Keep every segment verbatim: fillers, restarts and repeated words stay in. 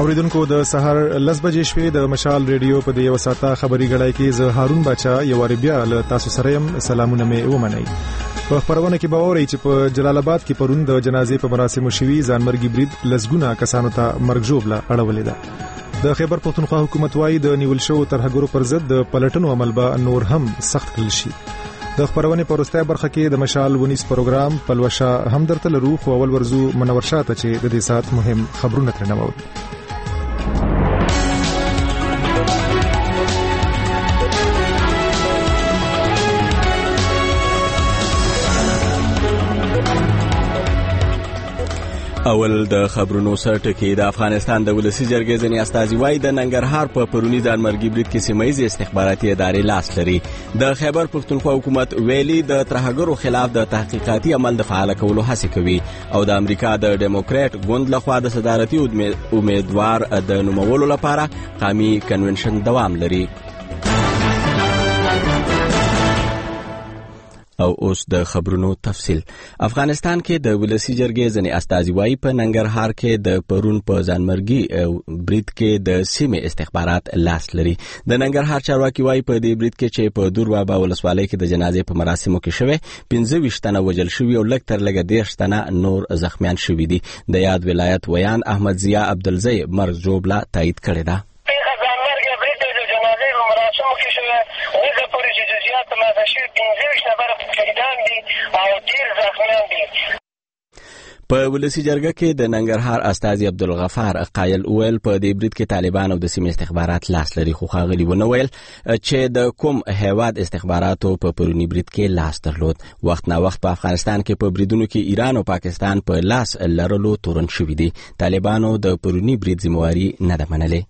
اوریدونکو د سحر لس بجې شوې د مشال ریډیو په د یو ساعته خبري غړای کې زه هارون بچا یو بیا له تاسو سره يم. سلامونه مې ومنئ. په خبرونه کې به اورئ چې په جلال آباد کې پرون د جنازې په مراسمو شوي ځانمرګي برید لسګونه کسانو ته مرګ ژوبله اړولې ده. د خیبر پختونخوا حکومت وايي د نیول شو ترهګرو پر ضد د پلټنو عمل به نور هم سخت کړل شي. د خبرونه په وروستۍ برخه کې د مشال ونیس پروګرام پلوشا هم درته لرو خو اول ورزو منور شاته چې د دې سات مهم خبرونه ترنمو. اول د خبرونو سرټکی د افغانستان د ولسی جرګې ځنی استازي وای د ننګرهار په پرونی ځانمرګي برید کې سیمایي استخباراتي ادارې لاس لري. د خیبر پختونخوا حکومت ویلي د ترهګرو خلاف د تحقیقاتي عمل د فعال کولو هڅه کوي او د امریکا د ډیموکرات ګوند لخوا د صدارتي امیدوار د نومولو لپاره قومي کنونشن دوام لري. او اوس د خبرونو تفصیل. افغانستان کې د ولسی جرګې ځنی استازي وای په ننګرهار کې د پرون په ځانمرګي برید کې د سیمه استخبارات لاس لري. د ننګرهار چارواکي وای په دې برید کې چې په دوربابا ولسوالۍ کې د جنازې په مراسمو کې شوه پنځه ویشت تنه وجل شوی او لږ تر لږه دېرش تنه نور زخمیان شوی دي. د یاد ولایت ویان احمد ضیا عبدالزی مرګ جوبله تایید کړی ده. په ولسی جرګه کې د ننګرهار استازي عبدالغفار قایل اویل په دې برید کې طالبان او د سیمې استخبارات لاس لري خو خاغلی ونه ویل چې د کوم هیواد استخباراتو په پرونی برید کې لاس درلود. وخت نا وخت په افغانستان کې په بریدونو کې ایران او پاکستان په لاس لرلو تورن شوې دي. طالبانو د پرونی برید ذمہواری نه ده منلې.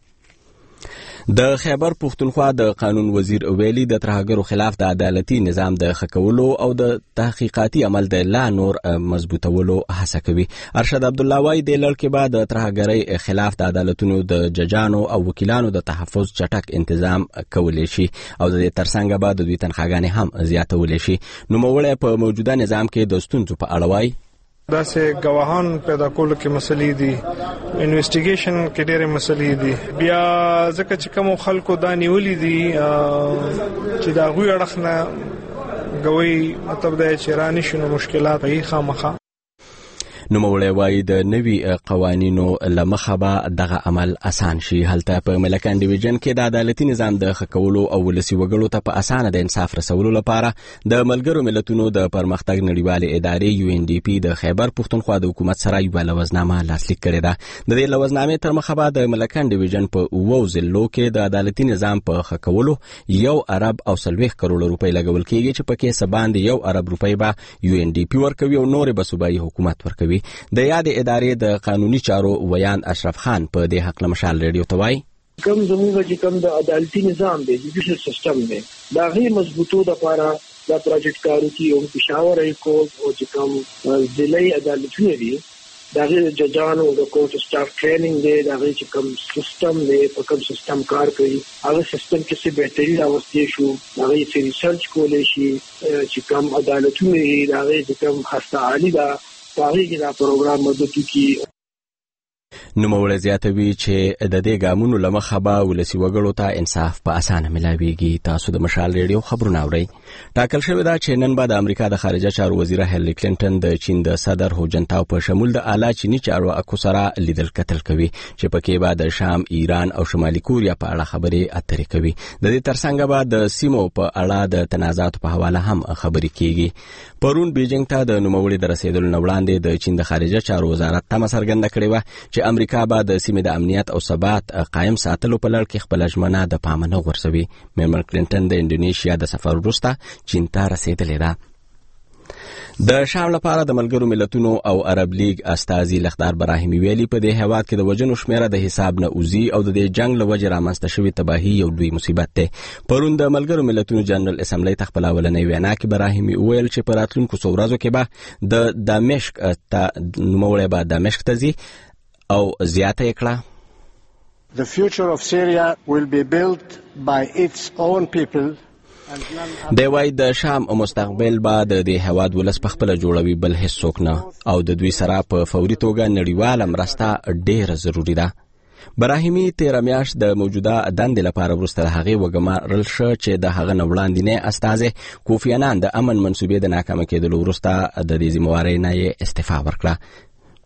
د خیبر پختونخوا د قانون وزیر ویلي د ترهګرو خلاف د عدالتي نظام د خکولو او د تحقیقاتي عمل د لا نور مضبوطولو هڅه کوي. ارشد عبد الله وايي د لړ کې بعد د ترهګرۍ خلاف د عدالتونو د ججانو او وکیلانو د تحفظ چټک تنظیم کولای شي او د ترڅنګ بعد د دوی تنخواګانې هم زیاتولای شي. نو موږ په موجوده نظام کې د ستونزو په اړه وایي داسې گواهان پیدا کولو کې مسلې دي، انویسټیګیشن کې ډېرې مسلې دي. بیا ځکه چې کوم خلکو دا نیولې دي چې دا غوی اړخ نه غوي مطلب دا چې رانه شنو مشکلات یې خامخا. نو موړی وای د نوي قوانینو لمخه به دغه عمل اسان شي. هلته په ملکان ډیویژن کې د عدالتي نظام د خکولو او ولسی وګړو ته په اسانه د انصاف رسولو لپاره د ملګرو ملتونو د پرمختګ نړیوالې ادارې یو ان ډي پی د خیبر پختونخوا د حکومت سره یو لوزنامه لاسلیک کړې ده. د دې لوزنامې تر مخه به د ملکان ډیویژن په اوو ضلعو کې د عدالتي نظام په خکولو یو ارب او سلويخ کروڑ روپۍ لګول کېږي چې پکې سباند یو ارب روپۍ به یو ان ډي پی ورکوي او نور به صوبایي حکومت ورکوي. د یاد ادارې د قانوني چارو ویان اشرف خان په دې حق لمشال ریډیو ته وایي کوم زموږ چې کوم د عدالتي نظام دی جوډیشل سیستم دی دا غي مضبوطو د لپاره دا پروجیکټ کارو کې یو پېښور ای کوټ او چې کوم ضلعي عدالتونه دي دا غي ججانو د کوټ سټاف ټریننګ دی دا غي چې کوم سیستم دی په کوم سیستم کار کوي هغه سیستم کې څه بهتري راوستي شو دا غي چې ریسرچ کولای شي چې کوم عدالتونه دا غي چې کوم خاصه عالی دا تاریخي دا پروګرام مدته کې نو موږ زیاتوي چې د دې ګامونو لمخه به ولسی وګړو ته انصاف په اسانه ملاويږي. تاسو د مشال ریډیو خبرونه اورئ. ټاکل شوی دا چې نن بعد امریکا د خارجه چارو وزیر هیلری کلینټن د چین د صدر هو جنتاو په شمول د اعلی چینی چارو اکو سره لیدل کتل کوي چې پکې بعد شام، ایران او شمالي کوریا په اړه خبرې اترې کوي. د دې ترڅنګ بعد د سیمو په اړه د تنازعات په حواله هم خبرې کیږي. پرون بیجینګ ته د نوموړي د رسیدلو نه وړاندې د چین د خارجه چارو وزارت تمه څرګنده کړې و چې امریکا به د سیمې د امنیت او ثبات قائم ساتلو په لړ کې خپل ژمنه د پامه نه غورځوي. میرمن کلینټن د انډونیشیا د سفر وروسته چین ته رسیدلې ده. د شام لپاره د ملګرو ملتونو او عرب لیگ استازي لخدار براهیمي ویلي په دې هیواد کې د وجنو شمیره د حساب نه اوزي او د دې جنگ لوجه رامنځته شوی تباہي یو لوی مصیبت ده. پرون د ملګرو ملتونو جنرال اسمبلی تخپل اولنۍ وینا کې براهیمي ویل چې په راتلونکو څو ورځو کې به د دمشق ته نوموړی به دمشق ته ځي او زیاته کړه The future of Syria will be built by its own people. د وای د شام مستقبل به د دې هواد ولس په خپل جوړوي بل هیڅ څوک نه او د دوی سره په فوري توګه نړیواله مرسته ډیره ضروری ده. براهیمي تیر میاشت د موجوده دندې لپاره وروسته هغه وګمارل شو چې د هغه نوړاندینه استازه کوفی عنان د امن منسوبې د ناکامه کېدلو وروسته د دې ذمہوارۍ نه استعفا ورکړه.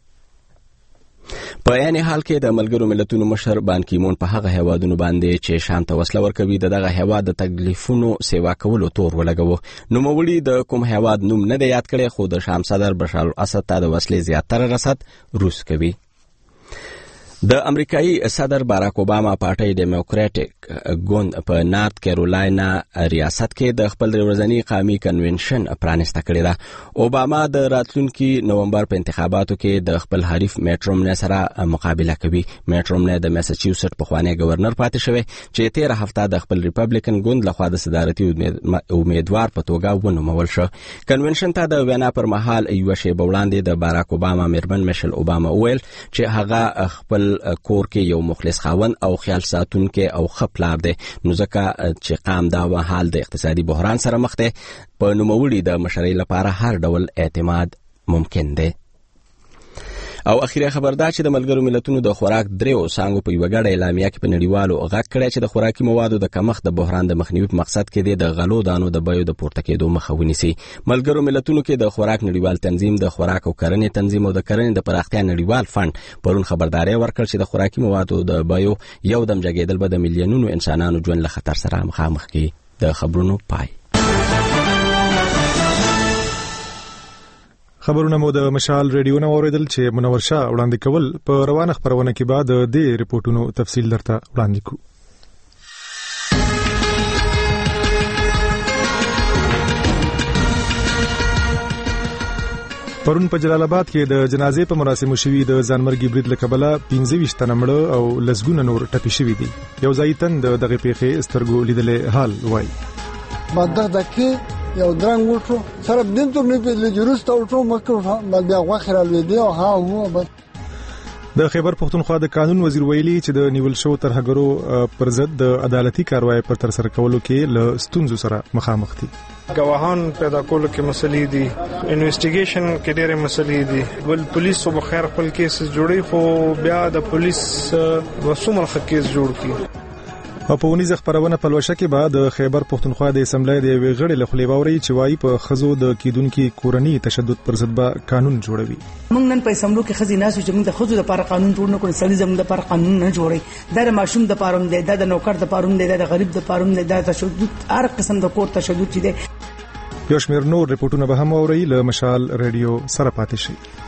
په یعنی حال کې د ملګرو ملتونو مشر بان کی مون په هغه هیوادونو باندې چې شام ته وسله ورکوي دغه هیواد د تکلیفونو سیوا کولو تور ولګوه. نو مولي د کوم هیواد نوم نه دی یاد کړي، خو د شام صدر بشار الاسد ته د وسلې زیاتره رسد روس کوي. د امریکایي صدر باراک اوباما پارټي ډیموکراټک ګوند په نارت کیرولاینا ریاست کې د خپل ورځنی قومي کنونشن پرانسته کړی دی. اوباما د راتلونکي نومبر په انتخاباتو کې د خپل حریف میټ رومنی سره مقابله کوي. میټ رومنی د ماساچوسټ پخوانی گورنر پاتې شوی چې تیر هفته د خپل ریپبلیکن ګوند لخوا د صدارتي امیدوار په توګه ونومول شو. کنونشن ته د وینا پر مهال یو شی بوړاندې د باراک اوباما میرمن میشل اوباما ویل چې هغه خپل کور کې یو مخلص خاوند او خیال ساتونکي او خپلار دی، نو ځکه چې قام دا حال د اقتصادي بحران سره مخ دی، په نوموړي د مشرۍ لپاره هر ډول اعتماد ممکن دی. او اخیری خبر دا چې د ملګرو ملتونو د خوراک دریو څانګو په یو غړ اعلامیه کې په نړیوالو غږ کړی چې د خوراکي موادو د کمښت د بحران د مخنیوي په مقصد کې د غلو دانو د بیو د پورته کېدو مخه ونیسي. ملګرو ملتونو کې د خوراک نړیوال تنظیم، د خوراک او کرنې تنظیم او د کرنې د پراختیا نړیوال فند پرون خبرداري ورکړ چې د خوراکي موادو د بیو یو دم جګېدل به د میلیونونو انسانانو ژوند له خطر سره مخامخ کړي. د خبرونو پای. خبرونه مو د مشال ریډیو نه اوریدل چې منور شاه وړاندې کول. په روانه خبرونه کې بعد د دې ریپورتونو تفصیل درته وړاندې کوو. پرون په جلال آباد کې د جنازې په مراسمو شوي د ځانمرګي برید له کبله پنځه ویشت تنه مړه او لسګونه نور ټپي شوي دي. یو ځایي تن د دغه پیښې سترګو لیدلې حال وایي. بعد دکې یو درنګ وټو سره دین تر نه په جوړسته وټو مکه بیا غوخره لوي او ها هو بس. د خیبر پختونخوا د قانون وزیر ویلي چې د نیول شو ترهګرو پر ضد د عدالتي کاروایی پر تر سره کولو کې له ستونزو سره مخامخ دي. گواهان پیدا کولو کې مسلې دي، انویسټیګیشن کې ډېرې مسلې دي. ول پولیس په خیر خپل کیس جوړي خو بیا د پولیس وسومه کیس جوړ کړي. او په ونیزه خبرونه په لوشه کې بعد د خیبر پختونخوا د اسمبلی د یوې غړي له خولې باوري چې وايي په خزو د کیدونکو کورنۍ تشدد پر ضد به قانون جوړوي. موږ نن په اسمبلی کې خزي ناسو چې موږ د خزو لپاره قانون جوړ نه کړو، سړي زموږ لپاره قانون نه جوړي. دا د ماشوم د پاروم دی، دا د نوکر د پاروم دی، دا د غریب د پاروم دی، دا تشدد هر قسم د کور تشدد چي دی. یو شمېر نور ریپورتونه به هم اوري. له مشال ریډیو سره پاتې شي.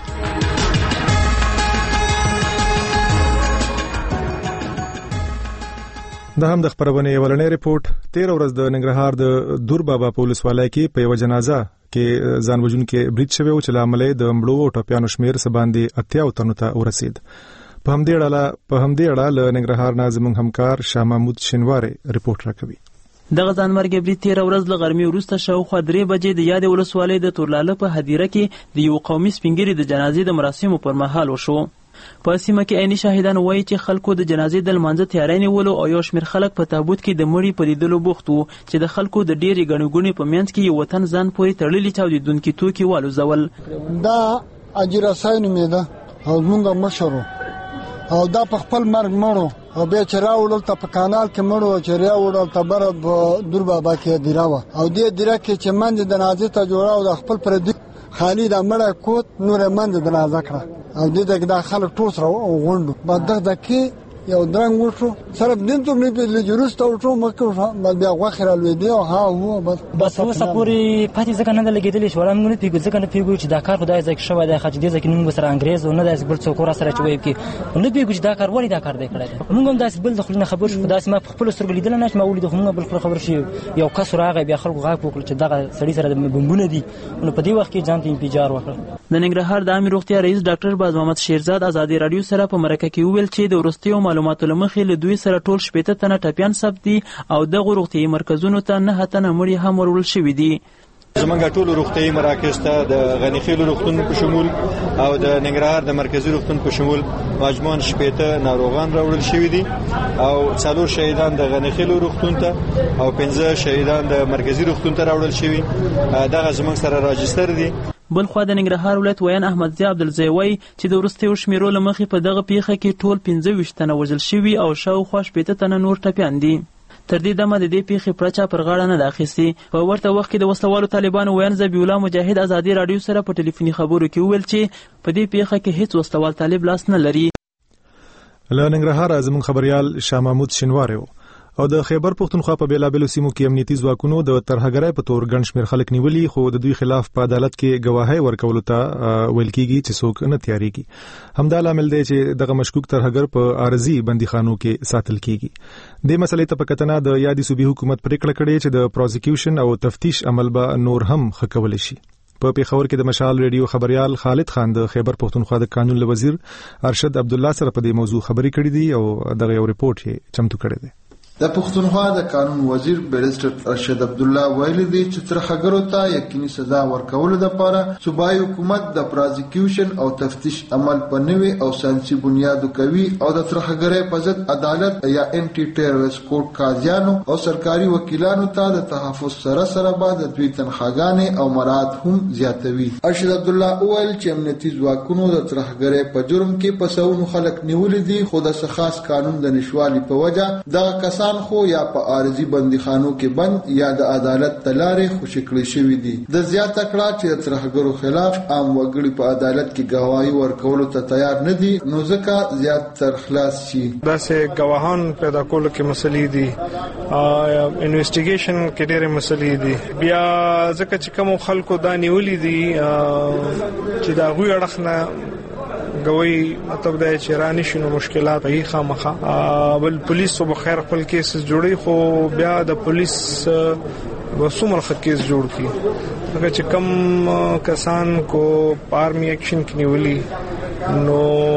دا هم د خبرونه ولنې ریپورت. تیر ورځ د ننګرهار د دور بابا پولیس والای کې په یو جنازه کې ځان وژن کې برید شوی او چې لامل د مړو او ټپیانو شمیر سباندې اتیا او تنو ته ورسید. په همدې اړه په همدې اړه له ننګرهار نه زموږ همکار شاه محمود شینواری ریپورت راکوي. دغه ځانمرګي برید تیر ورځ له غرمې وروسته شاوخوا درې بجې د یاد ولسوالۍ د تورلاله په هدیره کې د یو قومي سپینګری د جنازې د مراسمو پر مهال وشو. په سیمه کې عیني شاهدان وایي چې خلکو د جنازې د لمانځه تیاری نیولو او یو شمېر خلک په تابوت کې د مړي په لیدلو بوخت وو چې د خلکو د ډېرې ګڼې ګوڼې په منځ کې یو وطن ځان پورې تړلي چاودېدونکي توکي والوځول. دا اجراسای نومېده او زموږ مشر او دا په خپل مرګ مړو او بیا چې راوړل ته په کانال کې مړو چې راوړل ته بره په دور بابا کې دیره وه او دې دیره کې چې منځ د جنازې ته جوړه او د خپل پردي خالي د مړه کوت نور منځ د جنازه کړه او دې دغه د خلک ټول سره غونډو. بعد دغه کې یو درنګ وټو سره دین تر نه په جوړسته وټو مکه بیا غوخره لوي او ها هو بس. بس اوس پوری پاتې ځکه نه لګیدلې شو موږ نه پیګو ځکه نه پیګو چې دا کار خدای ځکه شوی دی خاص دې ځکه موږ سره انګريز او نه داس بل څوک را سره چوي کې نه پیګو چې دا کار ولی دا کار دی کړی. موږ هم داس بل خلک خبر شو داس ما خپل سترګې لیدل نه ما ولید موږ بل خبر شي یو کس راغی بیا خلکو غاښ وکړ چې دغه سړی سره د بمبونه دي نو په دې وخت کې ځان ته انفجار وکړ. د ننګرهار د عامه روغتیا رئیس ډاکټر باز محمد شیرزاد ازادي رادیو سره په مرکه کې ویل چې د ورستیو معلوماتو لمخې له دوی سره ټول شپږ تنه ټپیان ثبت دي او د روغتیايي مرکزونو ته نه تنه مړي هم ورول شوي دي. زمونږ ټول روغتیايي مراکز ته د غنیخیل روغتون په شمول او د ننګرهار د مرکزی روغتون په شمول مجموعاً شپږ ناروغان راوړل شوي دي او څلور شهیدان د غنیخیل روغتون ته او پنځه شهیدان د مرکزی روغتون ته راوړل شوي. دغه زمونږ سره راجستر دي. بل خو د ننګرهار ولایت ویان احمد ضیاء عبدالزیوی چې د وروستیو شمیرو له مخې په دغه پیښه کې ټول پنځه ویشت تنه وژل شوي او شاوخوا شپېته تنه نور ټپیان دي. تر دې دمه د دې پیښې پرچا پر غاړه نه ده اخیستې. په ورته وخت کې د وسلوالو طالبانو ویان ذبیح الله مجاهد ازادي راډیو سره په ټلیفوني خبرو کې وویل چې په دې پیښه کې هیڅ وسلوال طالب لاس نه لري. له ننګرهار زموږ خبريال شاه محمود شینواری او د خیبر پختونخوا په بیلابلو سیمو کې امنیتي ځواکونو د ترهګرۍ په تور ګڼ شمېر خلک نیولي، خو د دوی خلاف په عدالت کې گواهی ورکولو ته ویل کېږي چې څوک نه تیاریږي. همدا لامل دی چې دغه مشکوک ترهګر په عارضي بندیخانو کې ساتل کېږي. د مسلې ته په کتنه د یادي صوبې حکومت پریکړه کړې چې د پروسیکیوشن او تفتیش عمل به نور هم ښه کولی شي. په پیښور کې د مشال ریډیو خبريال خالد خان د خیبر پختونخوا د قانون وزیر ارشد عبد الله سره په دې موضوع خبرې کړې دي او دغه یو ریپورت یې چمتو کړی دی. د پښتونخوا د قانون وزیر بیرسټر ارشد عبد الله ویل دي چې ترهګرو ته یقیني سزا ورکول لپاره صوبایي حکومت د پروسیکیوشن او تفتیش عمل په نوې او ساينسي بنیاد کوي او د ترهګرۍ په ضد عدالت یا انټي ټیرریست کورټ قاضیانو او سرکاري وکیلانو ته د تحفظ سره سره بعد دوی تنخواګانې او مراد هم زیاتوي. ارشد عبد الله ویل چې امنیتي ځواکونو د ترهګرۍ په جرم کې پسونو خلک نیولې دي، خو د خاص قانون د نشوالي په وجه دغه کسان خو یا په عارضي بندیخانو کې بند یا د عدالت تلارې خوشی کړی شوی دي. د زیاته کړه چې د ترهګرو خلاف عام وګړي په عدالت کې گواهی ورکولو ته تیار نه دي، نو ځکه زیات تر خلاص شي. داسې گواهان پیدا کولو کې مسلې دي، انویسټیګیشن کې ډېرې مسلې دي. بیا ځکه چې کوم خلکو دا نیولې دي چې دا غوي اړخ نه گوی مطلب دا چې رانی شنو مشکلات هي خامخه بل پولیس په خیر خپل کیس جوړي، خو بیا د پولیس وسومر کیس جوړ کی هغه چې کم کسان کو آرمی ایکشن کې نیولي، نو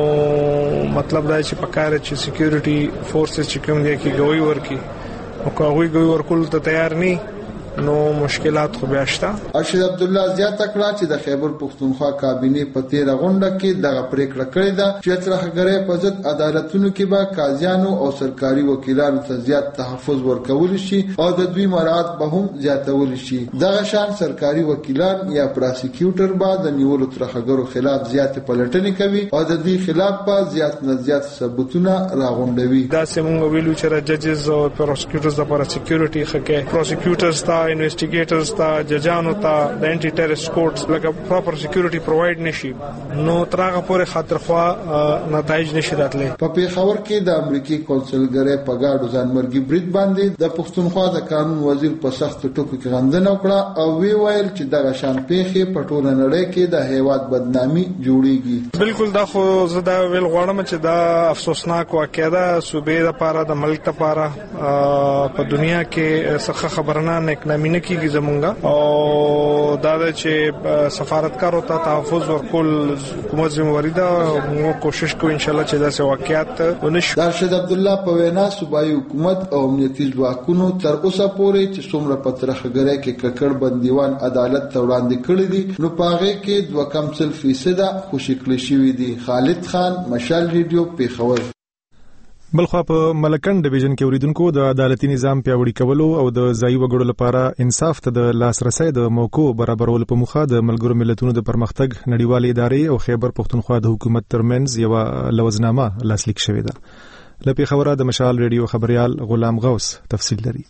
مطلب دا چې پکاره چې سکیورټي فورسز چې کوم دي کې گوی ورکی او کوی گوی ورکول ته تیار نه، نو مشکلات خو بیا شته. ارشد عبد الله زیاته کړه چې د خیبر پختونخوا کابینه په تیر غونډه کې دغه پریکړه کړې ده چې ترهګرۍ په ضد عدالتونو کې به قاضیانو او سرکاري وکیلانو ته زیات تحفظ ورکول شي او د دوی مراعات به هم زیاتول شي. دغه شان سرکاري وکیلان یا پروسیکیوټر به د نیولو ترهګرو خلاف زیات پلټنې کوي او د دې خلاف به زیات نه زیات ثبوتونه راغونډوي. دا سیمونږ ویلو چې ججز او پروسیکیوټرز لپاره سکیورټي خکې پروسیکیوټرز ته انویسټیګیټرز ته ججانو ته د انټي ټیرریست کورټس لکه پراپر سکیورټي پرووايډ نشي، نو ترغه پورې خاطر خوا نتایج نشي راتللی. په پیښور کې د امریکای کونسلګری په گاډو ځانمرګي برید باندې د پښتونخوا د قانون وزیر په سخت ټکو کې غندنه وکړه او وی ویل چې دغه شان پیښې په ټوله نړۍ کې د هیواد بدنامي جوړیږي. بالکل دا خو زه دا ویل غواړم چې دا افسوسناک واقعه ده صوبې لپاره د ملک لپاره په دنیا کې څه خبرنه نه مینه کیږي زمونږه او دا چې سفارتکارو ته تحفظ ورکول حکومت ذمہواری ده. موږ کوشش کوو ان شاء الله چې داسې واقعیت ونشي. ارشد عبد الله په وینا صوبایي حکومت او امنیتي ځواکونو تر اوسه پورې چې څومره په ترهګرۍ کې ککړ بندیوان عدالت ته وړاندې کړي دي، نو په هغه کې دوه کم سل فیصد خوشی کړی شوی دي. خالد خان، مشال ریډیو، پیښور. بلخوا په ملکن ډیویژن کې اوریدونکو د عدالتي نظام پیاوړي کولو او د ځایي وګړو لپاره انصاف ته د لاسرسي د موقعو برابرولو په موخه د ملګرو ملتونو د پرمختګ نړیوالې ادارې او خیبر پختونخوا د حکومت ترمنځ یو لوزنامه لاسلیک شوې ده. له پیښوره د مشال ریډیو خبريال غلام غوث تفصیل لري.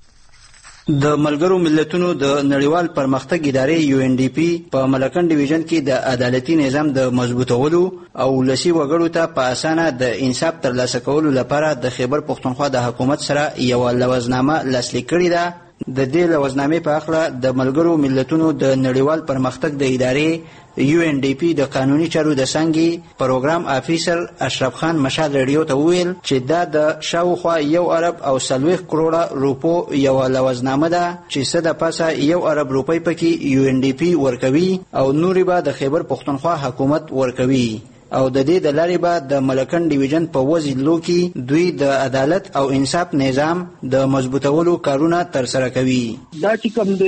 د ملګرو ملتونو د نړیوال پرمختګ ادارې یو ان ډي پی په ملکن ډیویژن کې د عدالتي نظام د مضبوطولو او ولسي وګړو ته په اسانه د انصاف ترلاسه کولو لپاره د خیبر پختونخوا د حکومت سره یو لوزنامه لاسلیک کړې ده. د دې لوزنامې په اړه د ملګرو ملتونو د نړیوال پرمختګ د ادارې یو ان ډي پی د قانوني چارو د څنګه پروګرام افیسر اشرف خان مشال ریډیو ته ویل چې دا د شاوخوا یو ارب او سلويخ کروڑه روپو یو لوزنامه ده چې څه د پاسه یو ارب روپۍ پکې یو ان ډي پی ورکوي او نوري به د خیبر پختونخوا حکومت ورکوي او د دې د لارې به د ملکن ډیویژن په وزیدلو کې دوی د عدالت او انصاف نظام د مضبوطولو کارونه ترسره کوي. دا چې کوم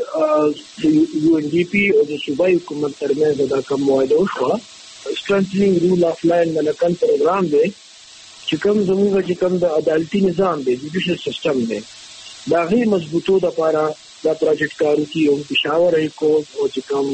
د یو ان ډي پی او د صوبایي حکومت ترمنځ د کوم معاهده وشوه strengthening rule of law ملکن پروګرام دی چې کوم زموږ چې کوم د عدالتي نظام دی جوډیشل سیستم دی دا غي مضبوطو د لپاره دا پروجیکټ کارو کې او پېښور هاي کورټ او چې کوم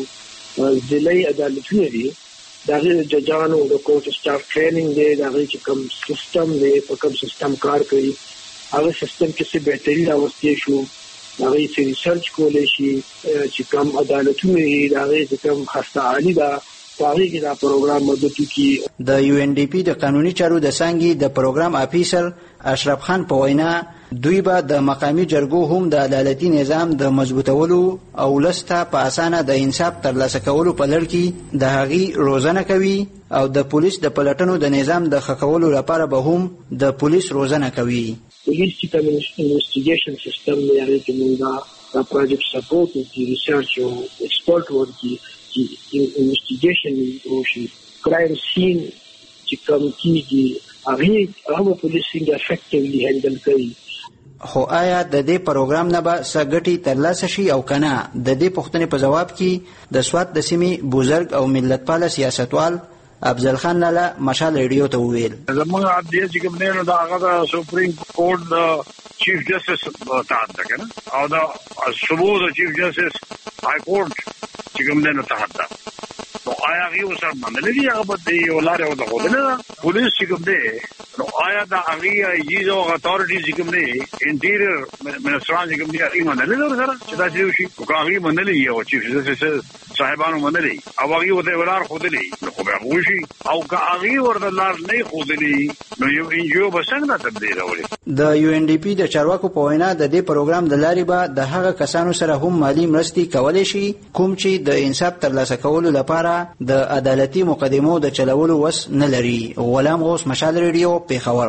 ضلعي عدالتونه دي دا غیر ججانو د کوټ سټاف ټریننګ دی دا غیر چې کوم سیستم دی په کوم سیستم کار کوي هغه سیستم کې څه بهتري راوستي شو دا غیر چې ریسرچ کولای شي چې کوم عدالتونه دي دا غیر چې کوم خاصه عالی دا تاریخ دا پروګرام مدد کی د یو ان ډي پی د قانوني چارو د څنګه د پروګرام افیسر اشرف خان په وینا دوی به د مقامی جرګو هم د عدالتي نظام د مضبوطولو او لسته په اسانه د انصاف ترلاسه کولو په لړ کې د هغې روزنه کوي او د پولیس د پلټنو د نظام د ښه کولو لپاره به هم د پولیس روزنه کوي. پولیس چې کوم انویسټیګیشن سیستم دی هغه کې موږ دا پروجیکټ سپورټ او ریسرچ او ایکسپورټ ورکی چې انویسټیګیشن وشي کرایم سین چې کوم کیږي هغه هغه پولیس څنګه افیکټیولی هندل کوي. خو آیا د دې پروګرام نه به څه ګټې ترلاسه شي او کنه؟ د دې پوښتنې په جواب کې د سوات د سیمې بزرګ او ملتپاله سیاستوال افضل خان لالا مشال ریډیو ته وویل زموږ عدلیه چې کوم نه دا هغه د سپریم کورټ د چیف جسټس تحت ده کنه او دا صوبو د چیف جسټس های کورټ چې کوم نه تحت ده نو آیا هغه وسره باندې دی هغه په دې ولاره او د غوډنه پولیس چې کوم دی نو آیا دا هغه یو اتھارټیز چې کوم دی انټیریئر منسټران چې کوم دی هغه باندې له سره چې دا چې شي او هغه باندې دی او چیف جسټس صاحبانو باندې دی او هغه وته ولار خو دی نو خو به وشي او که هغه ورته لار نه خو دی نو یو انجیو به څنګه تبدیل راوړي. د یو ان ډي پی د چارواکو په وینا د دې پروګرام د لارې به د هغه کسانو سره هم مالی مرستې کولای شي کوم چې د انصاف ترلاسه کولو لپاره د عدالتي مقدمو د چلولو وس نه لري. غلام غوث مشال ریډیو پیښور.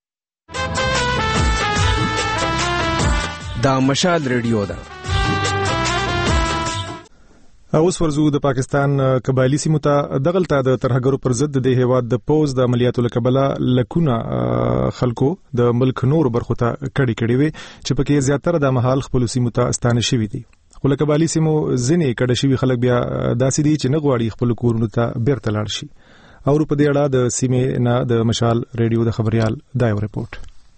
دا مشال ریډیو ده. اوس ورزو د پاکستان قبایلی سیمو ته دغلطه د ترهګرو پر ضد د هیواد د پوز د عملیاتو لکبله لکونه خلکو د ملک نور برخو ته کړي کړي وي چې پکې زیاتره د محل خپل سیمو ته استانه شوي دي. خو لکبایلی سیمو ځینې کډه شوي خلک بیا داسې دي چې نه غواړي خپل کورونو ته بیرته لاړ شي. او په دې اړه د سیمې نه د مشال ریډیو د خبريال دا یو رپورت.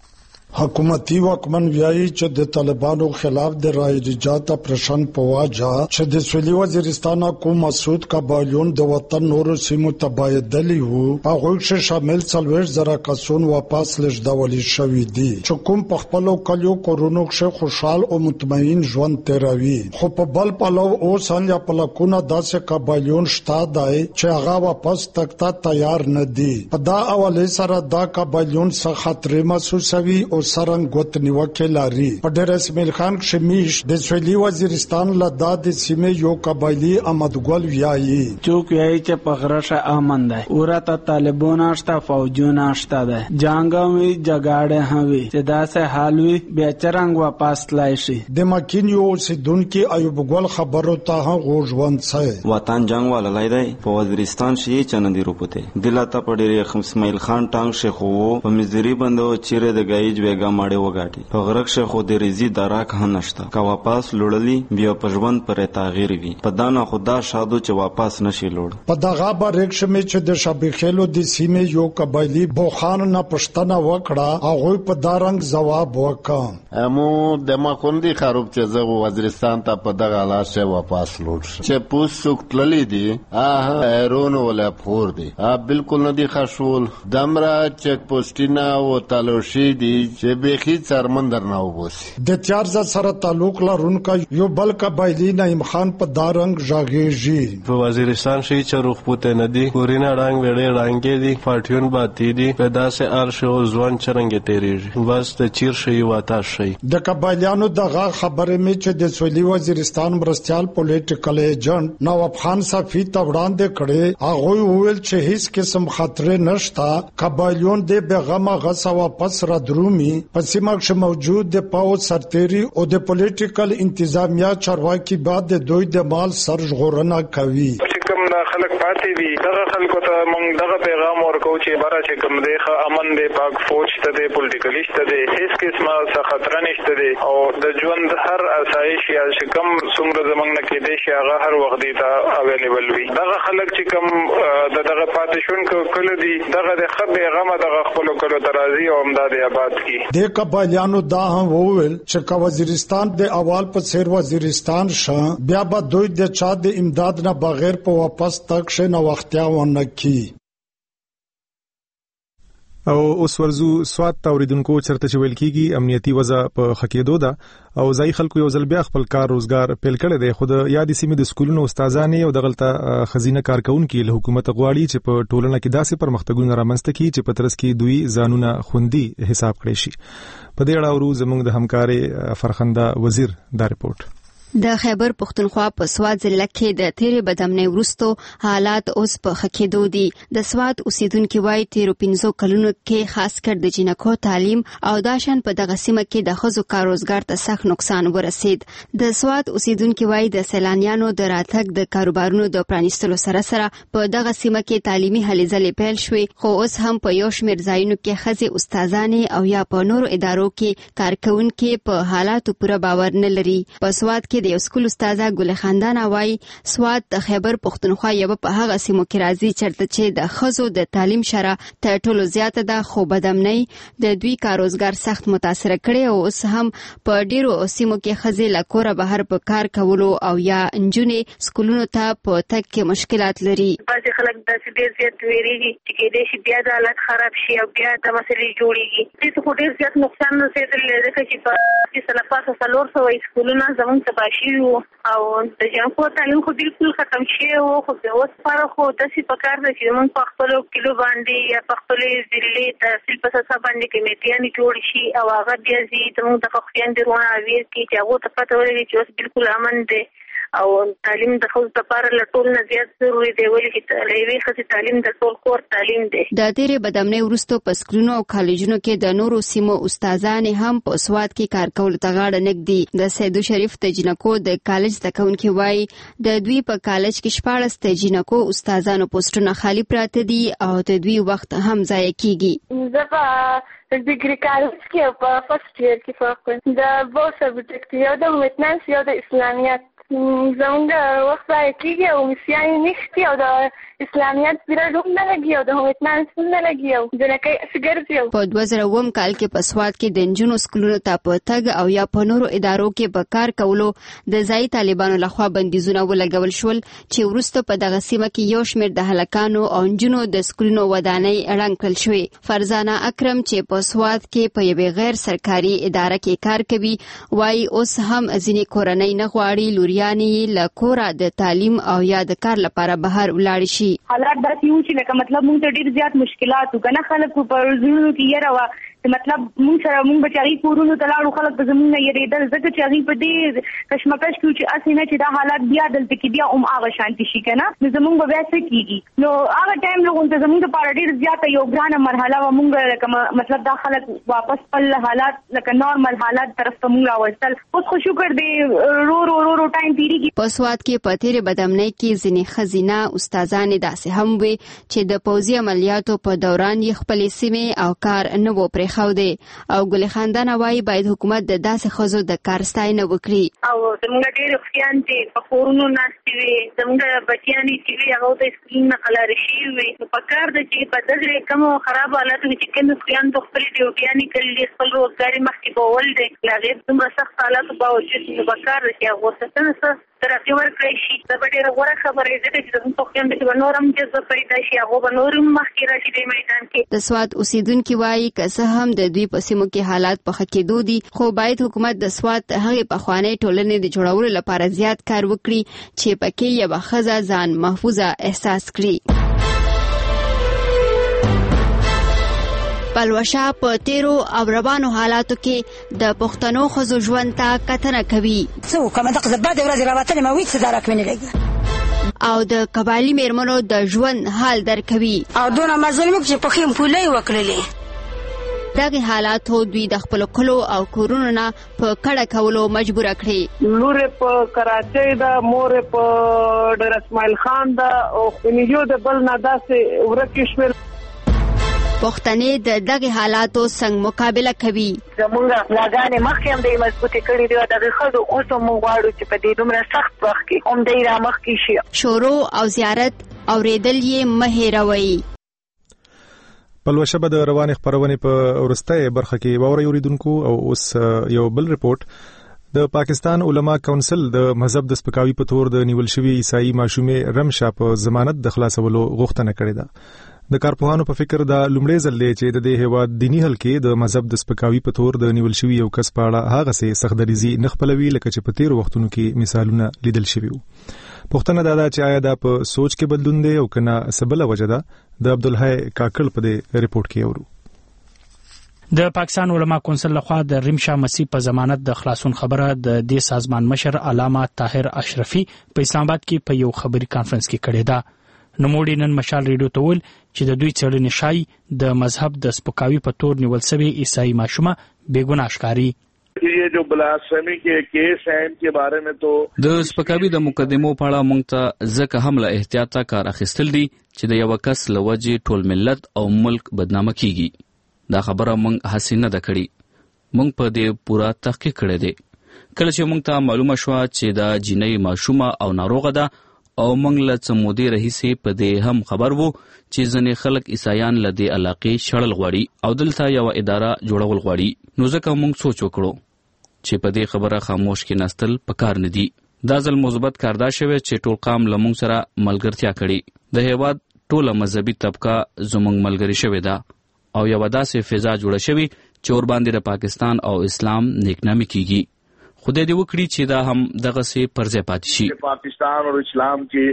حکومتي واکمن ویایي چې د طالبانو خلاف د رای رجات اپریشن په واجه چې د سویلي وزیرستان حکومت مسعود کابالیون د وطن نورو سیمو ته بایدلی وو هغه چې شامل څلور زره کسون واپس لږدولي شوی دي چې کوم په خپل کلیو کورونو کې خوشحال او مطمئن ژوند تیروي. خو په بل پلو اوس هنیا پلکونه داسې کابالیون شته دی چې هغه واپس تکتا تیار نه دي. په دا اواله سره دا کابالیون څخه خطر محسوسوي او سرنګ غوت نیوکه لري. په ډېر اسماعیل خان شمیش د سویلي وزیرستان له د سیمې یو قبایلی احمد ګل ویایي چوک ویایي چې په غرشه امن ده ورته طالبان شته فوجونه شته ده جنگوي جګړه هوي چې داسې حال وي بیا چرنګ واپس تلای شي. د مکینیو سیدونکو ایوب ګل خبرو ته غوژوند سه وطن جنگ والا لای دی په وزیرستان شي چنندې روپته دلته په ډېر اسماعیل خان ټانګ شیخو په مزری بندو چیرې د گایج بیگا ماړې وګاټي په غرق شیخو د ریزي دراک هم نشته کا واپس لوړلی بیا په ژوند پر تغییر وي په دانا خدا شادو چې واپس نشي لوړ. په دغه بریک شمه چې د شبخېلو د سیمې یو قبایلی بوخان نه پښتنه وکړه هغه په دارنګ جواب وکړ امو د ماخوندي خروب چې زه وزیرستان ته په دغه لاشه واپس لوړ چې پوس سوکتللی دي اه ایرون ولا پور دي ا بالکل نه دي خشول دمرا چک پوسټینا او تالوشي دي چې بيخي څرمندر نه وبوسي. د چارزه سره تعلق لرونکو یو بل قبایلی نعیم خان په دارنګ ژاغېږي په وزیرستان شي چې روخ پته نه دي کورینا رنگ وړې رنگې دي فاټیون باتی دي په داسې ارشو ځوان چرنګ تیریږي بس ته چیر شي واتا شي. د قبایلیانو دغه خبره می چې د سویلي وزیرستان مرستيال پولیټیکل ایجنټ نواب خان صفی ته وړاندې کړي هغه وویل چې هیڅ قسم خطر نشته قبایلیون د بیغمه غسا واپس را درومي په سیمه کې موجود د پاو سرتيري او د پولیټیکل انتظامیه چارواکي بعد د دوی د مال سرغړونه کوي. کوم خلک پاتې دي دغه خلکو ته موږ دغه پیغام ورکو چې بره چې کوم دی ښه امن دی، پاک فوج ته دی، پولیټیکلیست ته دی، هیڅ قسمه څه خطره نشته دی او د ژوند هر اسایش یا چې کوم څومره زمونږ نه کېدی شي هغه هر وخت دی ته اویلیبل وي. دغه خلک چې کوم د دغه پاتې شونکو کلو دي دغه د ښه بېغمه دغه خپلو کلو ته راځي او همدا د آباد کړي. دې قبایلیانو دا هم وویل چې که وزیرستان د اول په څېر وزیرستان شه بیا به دوی د چا د امداد نه بغیر په واپس تګ شه نوښتیا ونه کړي. او اوس ورزو سواد توریدونکو چرته چې ویل کیږي امنیتي وضع په خکېدو ده او ځای خلکو یو ځل بیا خپل کار روزګار پیل کړی دی، خو د یادې سیمې د سکولونو استادانې او دغلته خزینه کارکونکي له حکومت غواړي چې په ټولنه کې داسې پرمختګونه رامنځته کړي چې په ترڅ کې دوی ځانونه خوندي حساب کړي شي. په دې اړه ورو زموږ د همکاري فرخنده وزیر دا رپورټ. د خیبر پختونخوا په سواد ضلع کې د تیرې بدامنۍ وروسته حالات اوس په خکېدو دي. د سواد اوسیدونکو وايي تیرو پنځو کلونو کې خاص کر د جنکو تعلیم او داشن په دغه سیمه کې د ښځو کار روزګار ته سخت نقصان ورسید. د سواد اوسیدونکو وايي د سیلانیانو د راتګ د کاروبارونو د پرانیستلو سره سره په دغه سیمه کې تعلیمي هلې ځلې پیل شوې، خو اوس هم په یو شمېر ځایونو کې ښځې استادانې او یا په نورو ادارو کې کارکونکي په حالاتو پوره باور نه لري. په سواد کې د یو سکول استاده ګل خاندان وايي سواد د خیبر پختونخوا یو په هغه سیمو کې راځي چرته چې د ښځو د تعلیم شره تر ټولو زیاته ده، خو بدامنۍ د دوی کار روزګار سخت متاثر کړي او اوس هم په ډیرو سیمو کې ښځې له کوره بهر په کار کولو او یا نجونې سکولونو ته په تګ کې مشکلات لري. بعضې خلک داسې ډېر زیات ویریږي چې کېدای شي بیا د حالت خراب شي او بیا د مسلې جوړېږي. دې ته خو ډېر زیات نقصان رسېدلی دی ځکه چې په سله پاسه څلور سوه سکولونه زموږ تباه شوي وو او د جنکو تعلیم خو بالکل ختم شوی و، خو اوس لپاره خو داسې پکار ده چې موږ په خپلو کلو باندې یا په خپلې ضلعې تحصیل په اساس باندې کمیټیانې جوړې شي او هغه بیا ځي زموږ دغه خویندې رونه اویر کړي چې هغو ته پته ولګي چې اوس بالکل امن دی او تعلیم د ښځو لپاره له ټول نه زیات ضروري دی، ولې چې له یوې ښځې تعلیم د ټول کور تعلیم دی. د تیرې بدامنۍ وروسته په سکولونو او کالجونو کې د نورو سیمو استادانې هم په سواد کې کار کولو ته غاړه نږدي. د سیدو شریف د جنکو د کالج زده کوونکي وایي د دوی په کالج کې شپاړس د جنکو استادانو پوسټونه خالي پراته دي او د دوی وخت هم ضایع کیږي. زه په ډیګري کالج کې په فرست ایئر کې فقط د بو سبجیکټ یو د ویتنامس یو د اسلامیات زموږ وخت ضایع کېږي او مصریانې نشته او د اسلامیات پیریډ هم نه لګي او د ویتنامس هم نه لګي او جنکۍ هسې ګرځي. په دوه زره اووم کال کې په سواد کې د نجونو سکولونو ته په تګ او یا په نورو ادارو کې په کار کولو د ځایي طالبانو لخوا بندیزونه ولګول شول چې وروسته په دغه سیمه کې یو شمېر د هلکانو او نجونو د سکولونو ودانۍ ړنګ کړل شوې. فرزانه اکرم چې په سواد کې په یوې غیر سرکاري اداره کې کار کوي وايي اوس هم ځینې کورنۍ نه غواړي لوریانې له کوره د تعلیم او یا د کار لپاره بهر ولاړ شي. حالات داسې وو چې لکه مطلب موږ ته ډېر زیات مشکلات وو که نه خلک په زړونو کې یره وه مطلب موږ سره موږ به چې هغې کورونو ته لاړو خلک به زموږ نه یېرېدل ځکه چې هغوی په دې کشمکش کې وو چې هسې نه چې دا حالات بیا دلته کې بیا هم هغه شانتي شي که نه نو زموږ به بیا څه کېږي. نو هغه ټایم لغونته زموږ دپاره ډېر زیاته یو ګرانه مرحله وه. موږ لکه مطلب دا خلک واپس خپل حالات لکه نارمل حالات طرف ته موږ راوستل. اوس خو شکر دی رو رو رو رو ټایم تېرېږي. په سواد کې په تېرې بدامنۍ کې ځینې ښځینه استادانې داسې هم وې چې د پوځي عملیاتو په دوران یې خپلې سیمې او کار نه و پرېښودی او ګل خاندان وايي باید حکومت د داسې ښځو د کار ستاینه وکړي. او زموږ ډېرې خویندې په کورونو ناستې وې، زموږ بچیانې چې وې هغو ته سکولونه نه قلاره شوي وې. نو پکار ده چې په دغې کمو خرابو حالاتو کې چې کومې خویندو خپلې ډیوټیانې کړلې خپل روزګار یې مخکې بول دی له هغې دومره سخت حالاتو باوجود نو پکار ده چې هغو ته څه نه څه ترقي ورکړی شي. دا به ډېره غوره خبره وي ځکه چې زموږ په خویندو کې به نور هم جذبه پیدا شي، هغو به نور هم مخکې راشي دې میدان کې. د سواد اوسیدونکي وایي که څه هم د دوی په سیمو کې حالات په ښه کېدو دي خو باید حکومت د سواد هغې پخوانۍ ټولنې د جوړولو لپاره زیات کار وکړي چې پکې یوه ښځه ځان محفوظه احساس کړي. پلوشه په تیرو او روانو حالاتو کې د پښتنو ښځو ژوند ته کتنه کوي. څه وکړم دغه بدې ورځې راوتلې ما وایي څه درک مې نه لګي او د قبایلي میرمنو د ژوند حال درکوي او دونه مظلوم چې پښې م پولۍ وکړلې. دغه حالاتو دوی د خپلو کلو او کورونو نه په کډه کولو مجبوره کړي. لور په کراچۍ ده، مور په ډېر اسماعیل خان ده او خونیجو د بل نه داسې ورکې شوې. پښتنې د دغه حالاتو څنګه مقابله کوي. زمونږ لاګانې مخکې هم د مضبوطې کړي دي، دغه ښځو اوس هم موږ غواړو چې په دې دومره سخت وخت کې هم دی را مخکې شي. شورو او زیارت اورېدل یې مه هېروئ. پلوشه به د روانې خپرونې په وروستۍ برخه کې واورئ اوریدونکو. او اوس یو بل ریپورت د پاکستان علما کونسل د مذهب د سپکاوي په تور د نیول شوی عیسائی ماشومې رمشا په ضمانت د خلاصولو غوښتنه کړې ده. د کارپوهانو په فکر دا لومړی ځل دی چې د دې هیواد دینی حلقې د مذهب د سپکاوي په تور د نیول شوی یو کس په اړه هغه څه سختدریزي نه خپلوي لکه چې په تیر وختونو کې مثالونه لیدل شوي وو. پوښتنه دا ده چې آیا دا په سوچ کې بدلون دی او کنه سبله وجه ده؟ د عبدالحی کاکړ په دې ریپورت کې اورو. د پاکستان علما کونسل لخوا د رمشا مسیح په ضمانت د خلاصون خبره د دې سازمان مشر علامه طاهر اشرفي په اسلام آباد کې په یو خبري کانفرنس کې کړې ده. نوموړي نن مشال ریډیو ته ویل چې د دوی څېړنې ښایي د مذهب د سپکاوي په تور نیول شوی عیسائی ماشومه بېګناه ښکاري. یہ جو بلاسفیمی کے کیس ہیں ان کے بارے میں تو د سپکاوي د مقدمو په اړه موږ ته ځکه هم له احتیاطه کار اخیستل دي چې د یو کس له وجې ټول ملت او ملک بدنامه کیږي. دا خبره موږ هسې نه ده کړې. موږ په دې پوره تحقیق کړی دی. کله چې موږ ته معلومه شوه چې دا جینۍ ماشومه او ناروغه ده او موږ له څه مودې راهیسې په دې هم خبر وو چې ځینې خلک عیسایان له دې علاقې شړل غواړي او دلته یوه اداره جوړول غواړي. نو ځکه موږ سوچ وکړو چې په دې خبره خاموش کېناستل پکار نه دي. دا ځل مثبت کار دا شوی چې ټول قام له موږ سره ملګرتیا کړي. د هېواد ټوله مذهبي طبقه زموږ ملګري شوې ده او یوه داسې فضا جوړه شوې چې ورباندې د پاکستان او اسلام نیکنامي کیږي. خدای دې وکړي چې دا هم دغسې پر ځای پاتې شي. پاکستان اور اسلام کی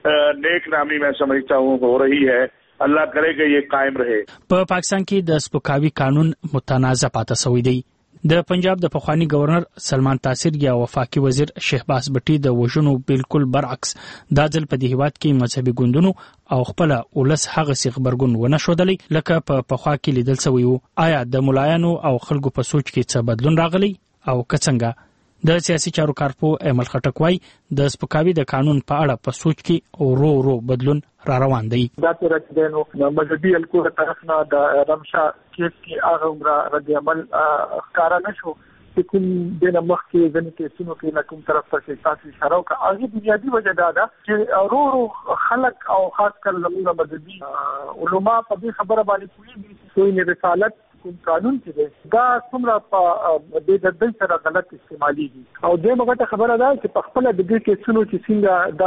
نیک نامی میں سمجھتا ہوں ہو رہی ہے. اللہ کرے کہ یہ قائم رہے. په پاکستان کې د سپکاوي قانون متنازع پاتې شوی دی. د پنجاب د پخوانی گورنر سلمان تاثیر یا وفاقي وزیر شهباز بټي د وژنو بالکل برعکس دا ځل په دې هیواد کې مذهبي ګوندونو او خپل ولس هغه څه خبرګون ونه ښودلی لکه په پخوا کې لیدل شوی وو. آیا د ملایانو او خلکو په سوچ کې څه بدلون راغلی او که څنګه؟ د سیاسي چارو کارپو ایمل خټک وایي د سپکاوي د قانون په اړه په سوچ کې ورو ورو بدلون را روان دی. دا چې د مذهبي حلقو له طرف نه د رمشا کیس کې هغه عمره رد عمل ښکاره نه شو چې کوم د مخکې ځینې کیسونو کې له کوم طرف ته تاسو اشاره وکړه. هغې بنیادي وجه دا ده چې ورو ورو خلک او خاص کر زموږ مذهبي علما په دې خبره باندې پوهېږي چې سوی رسالت کوم قانون چې دی دا څومره په بې دردۍ سره غلط استعمالېږي. او دویمه غټه خبره ده چې په خپله د دې کیسونو چې څنګه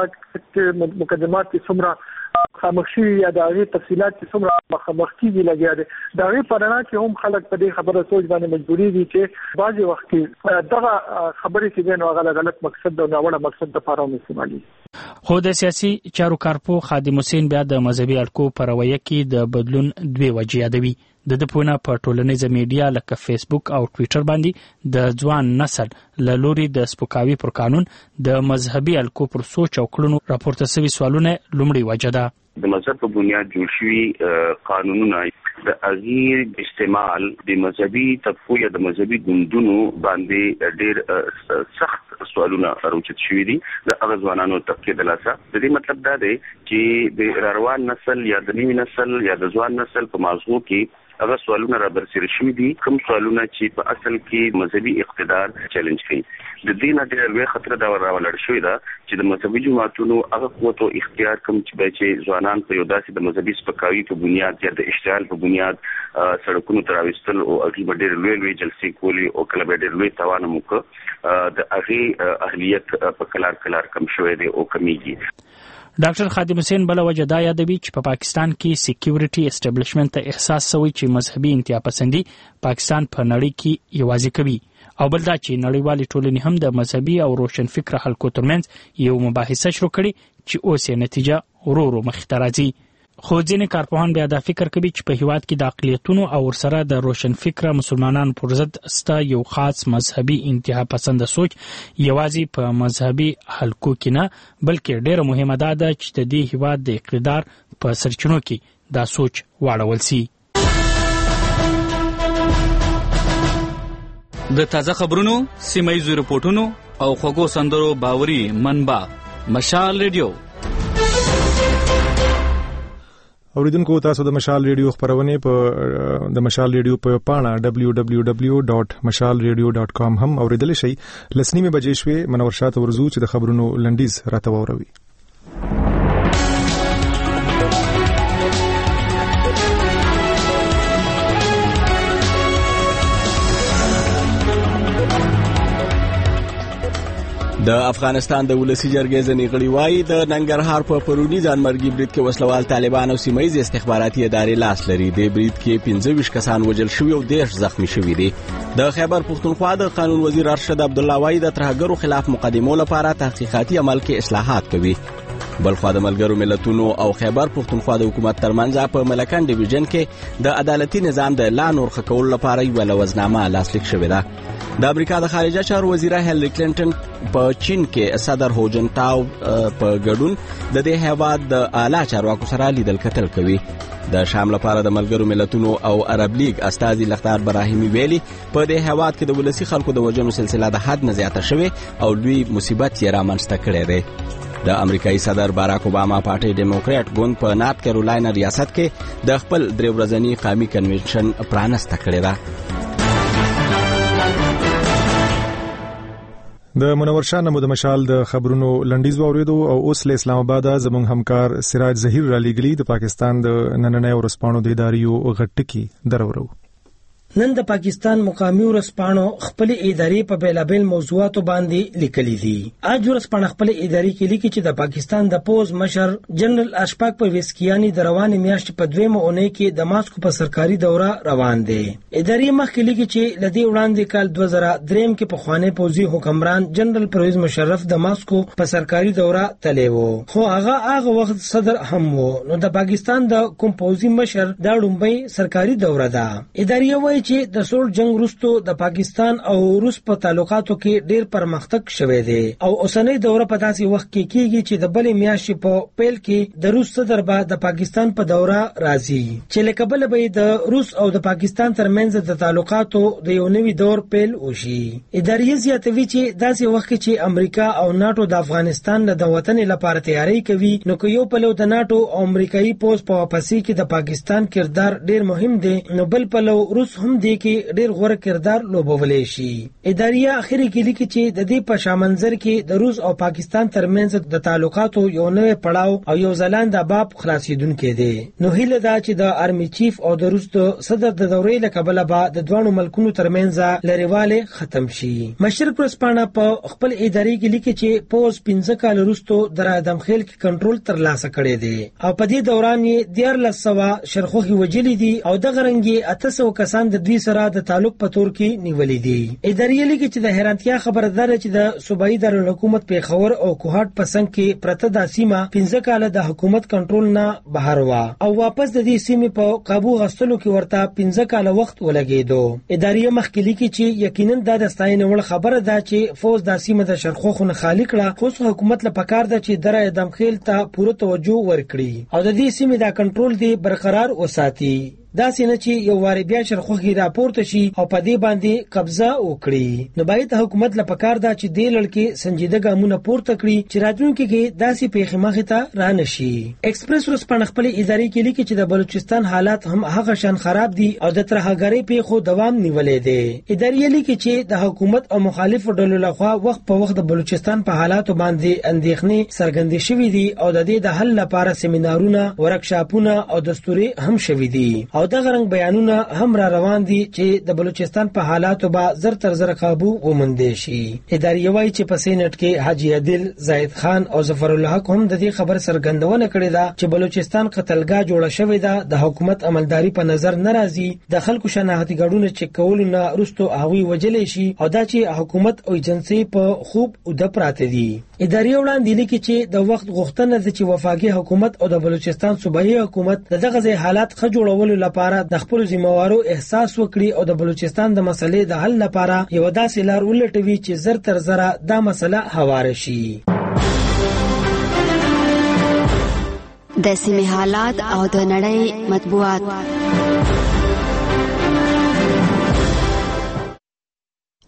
دا مقدمات کې څومره مخامخ شوي یا د هغې تفصیلات چې څومره مخامخ کېږي لګیا دی د هغې په رڼا کې هم خلک په دې خبره سوچ باندې مجبورېږي چې بعضې وخت کې دغه خبرې چې دی نو هغه غلط مقصد او ناوړه مقصد دپاره هم استعمالېږي. خو د سیاسي چارو کارپو خادم حسین بیا د مذهبي اړیکو په رویه کې د بدلون دوې وجې یادوي. د ده په وینا په ټولنیزه میډیا لکه فیسبوک او ټویټر باندې د ځوان نسل له لوري د سپکاوي پر قانون د مذهبي اړیکو پر سوچ او کړنو راپورته شوي سوالونه لومړۍ وجه ده. د مذهب په بنیاد جوړ شوي قانونونه د هغې استعمال د مذهبي طبقو یا د مذهبي ګوندونو باندې ډېر سخت سوالونه راوچت شوي دي د هغه ځوانانو طبقې د لاسه. د دې مطلب دا دی چې د راروان نسل یا د نوي نسل یا د ځوان نسل په موضوع کې هغه سوالونه را برسېره شوي دي کوم سوالونه چې په اصل کې مذهبي اقتدار چیلنج کوي. د دې نه ډېر لوی خطر دا راولاړ شوی ده چې د مذهبي جماعتونو هغه قوت او اختیار کوم چې چې ځوانان په یو داسې د مذهبي سپکاوي په بنیاد یا د اشتعال په بنیاد سړکونو ته راوستل او هغې به ډېرې لوی لوی جلسې کولې او کله به ډېر لوی تاوان هم وکړه د هغې اهلیت په کلار کلار کم شوی دی او کمیږي. ډاکټر خادم حسین بل وجه دا یادوي چې په پاکستان کې سکیورټي اسټابلیشمنت ته احساس شوی چې مذهبي انتها پسندي پاکستان په نړۍ کې یوازې کوي او بل دا چې نړیوالې ټولنې هم د مذهبي او روشن فکره خلکو ترمنځ یو مباحثه شروع کړي چې اوس یې نتیجه ورو ورو مخې ته راځي. خو ځینې کارپوهان بیا دا فکر کوي چې په هیواد کې د اقلیتونو او ورسره د روشن فکره مسلمانانو پر ضد سته یو خاص مذهبي انتها پسنده سوچ یوازې په مذهبي حلقو کې نه بلکې ډېره مهمه دا ده چې د دې هیواد د اقتدار په سرچینو کې دا سوچ واړول سي. د تازه خبرونو سیمایي رپورټونو او خوږو سندرو باوري منبع مشال ریډیو. اوریدونکو تاسو د مشال ریډیو خبرونه په د مشال ریډیو په پاڼه دبليو دبليو دبليو ډاٹ مشال ریډیو ډاٹ کام هم اوریدل شئ. لسنیمه بجې شوي منور شات ورزو چې د خبرونو لنډیز راته وروي. د افغانستان د ولسی جرګې ځنی غړي وایي د ننګرهار په پرونی ځانمرګي برید کې وسلوال طالبان او سیمایي استخباراتي ادارې لاس لري. د برید کې پنځه ویشت کسان وژل شوي او ډېر زخمی شوي دي. د خیبر پختونخوا د قانون وزیر ارشد عبد الله وایي د ترهګرو خلاف مقدمو لپاره تحقیقاتي عمل کې اصلاحات کوي. بلخوا د ملګرو ملتونو او خیبر پختونخوا د حکومت ترمنځ په ملکن ډیویژن کې د عدالتي نظام د لا نور ښه کولو لپاره یو لوزنامه لاسلیک شوې ده. د امریکا د خارجه چارو وزیره هیلری کلینټن په چین کې صدر هو جنتاو په ګډون د دې هیواد د اعلی چارواکو سره لیدل کتل کوي. د شام لپاره د ملګرو ملتونو او عرب لیگ استازي لختار براهیمي ویلي په دې هیواد کې د ولسی خلکو د وژنو سلسله د حد نه زیاته شوه او لوی مصیبت یې رامنځته کړی دی. د امریکایي صدر باراک اوباما پارټي ډیموکرات ګوند په نارت کیرولاینا ریاست کې د خپل درې ورځنی قومي کنونشن پرانسته کړی دی. د منور شاه نمو د مشال د خبرونو لنډیز واوریدو او اوس له اسلام آباد زموږ همکار سراج ظهیر را لګلی د پاکستان د نننۍ ورسپانو د اداریو غټکی درورو. نن د پاکستان مقامی ورسپانو خپل ادارې په بیلابل موضوعاتو باندې لیکلي دي. اج ورسپانو خپل ادارې کې لیکي چې د پاکستان د پوز مشر جنرال اشفاق پرویز کیانی د روانې میاشتې په دویمه اونۍ کې د ماسکو په سرکاري دوره روان دي. ادارې مخکې لیکي چې لدی وړاندې کال دوه زره درې کې په خوانې پوزي حکمران جنرال پرویز مشرف د ماسکو په سرکاري دوره تللی وو، خو هغه هغه وخت صدر هم وو. نو د پاکستان د کوم پوزي مشر دا ډومبۍ سرکاري دوره ده. ادارې وایي چې د سوړ جنگ وروسته د پاکستان او روس په تعلقاتو کې ډېر پرمختګ شوه دی او اوسنۍ دوره په داسې وخت کې کیږي چې د بلې میاشتې په پیل کې د روس صدر به د پاکستان په دوره راځي چې لکه بل به د روس او د پاکستان ترمنځ د تعلقاتو د یو نوي دور پیل وشي. ادارې زیاتوي چې داسې وخت کې چې امریکا او ناتو د افغانستان د وطن لپاره تیاری کوي، نو که یو پلو د ناتو او امریکایي پوز په واپسی کې د پاکستان کردار ډېر مهم دی، نو بل پلو روس هم دی کې ډېر غوړ کردار لوبولې شي. ادارې اخري کې لیکي چې د دې په شامنځر کې د روس او پاکستان ترمنځ د تعلقاتو یو نوې پړاو او یو ځلانده باب خلاصیدونکې دی. نو هیله ده چې د آرمي چیف او د روس د صدر د دورې له کبله به د دوه ملکونو ترمنځ لریواله ختم شي. مشرق ورسپانه په خپل ادارې کې لیکي چې پوز پنځه کال وروسته د ادم خیل کې کنټرول ترلاسه کړی دی او په دې دوران یې ډیر لسوا شرخوخي وجلې دي او د غرنګي اته سوه کسان د دوی سره د تعلق په تور کې نیولې دي. ادارې لیکي چې د حیرانتیا خبره ده چې د صوبایي دارالحکومت پیښور او کوهاټ په څنګ کې پرته د سیمه پنځه کال د حکومت کنټرول نه بهر و او واپس د دې سیمې په قابو غستلو کې ورته پنځه کال وخت ولګېدو. ادارې مخکې لیکي چې یقینا دا د ستاینې وړ خبره ده چې فوز د سیمه د شرخوخو نه خالی کړه، خو حکومت له پکار ده چې در ادم خیل ته پوره توجه ورکړي او د دې سیمې د کنټرول دی برقرار وساتي. دا سینه چې یو واری بیا شرخوخي راپورته شي او په دې باندې قبضه وکړي، نو باید حکومت له پکار دا چې دې لړکې سنجیده ګامونه پورته کړي چې راتلونکي کې داسې پیښې مخې ته را نشي. ایکسپریس ورسپانه خپل ادارې کې لیکي چې د بلوچستان حالات هم هغه شان خراب دي او د ترهګرۍ پیښو دوام نیولې دي. ادارې لیکي چې د حکومت او مخالفو ډلو لخوا وخت په وخت د بلوچستان په حالاتو باندې اندېښنې څرګندې شوې دي او د دې د حل لپاره سیمینارونه، ورکشاپونه او دستوري هم شوې دي او د غرنګ بیانونه هم را روان دي چې د بلوچستان په حالاتو به زر تر زر قابو وموندې شي. ادارې وایي چې په سینټ کې حاجی عادل، زاهد خان او ظفر الله حق هم د دې خبر څرګندونه کړې ده چې بلوچستان قتلګاه جوړه شوې ده، د حکومت عملداري په نظر ناراضي، د خلکو شناختی ګډونه چک کول نه رستو هغوی وجلې شي او دا چې حکومت او ایجنسي په خوب او د پراته دي. ادارې وړاندې لیکي چې د وخت غوښتنه ده چې وفاقي حکومت او د بلوچستان صوبایي حکومت د دغه حالات ښه جوړولو لپاره د خپل ذمہوارو احساس وکړي او د بلوچستان د مسلې د حل لپاره یو داسې لار ولټوي چې زر تر زره دا مسله هواره شي. د سیمې حالات او د نړۍ مطبوعات.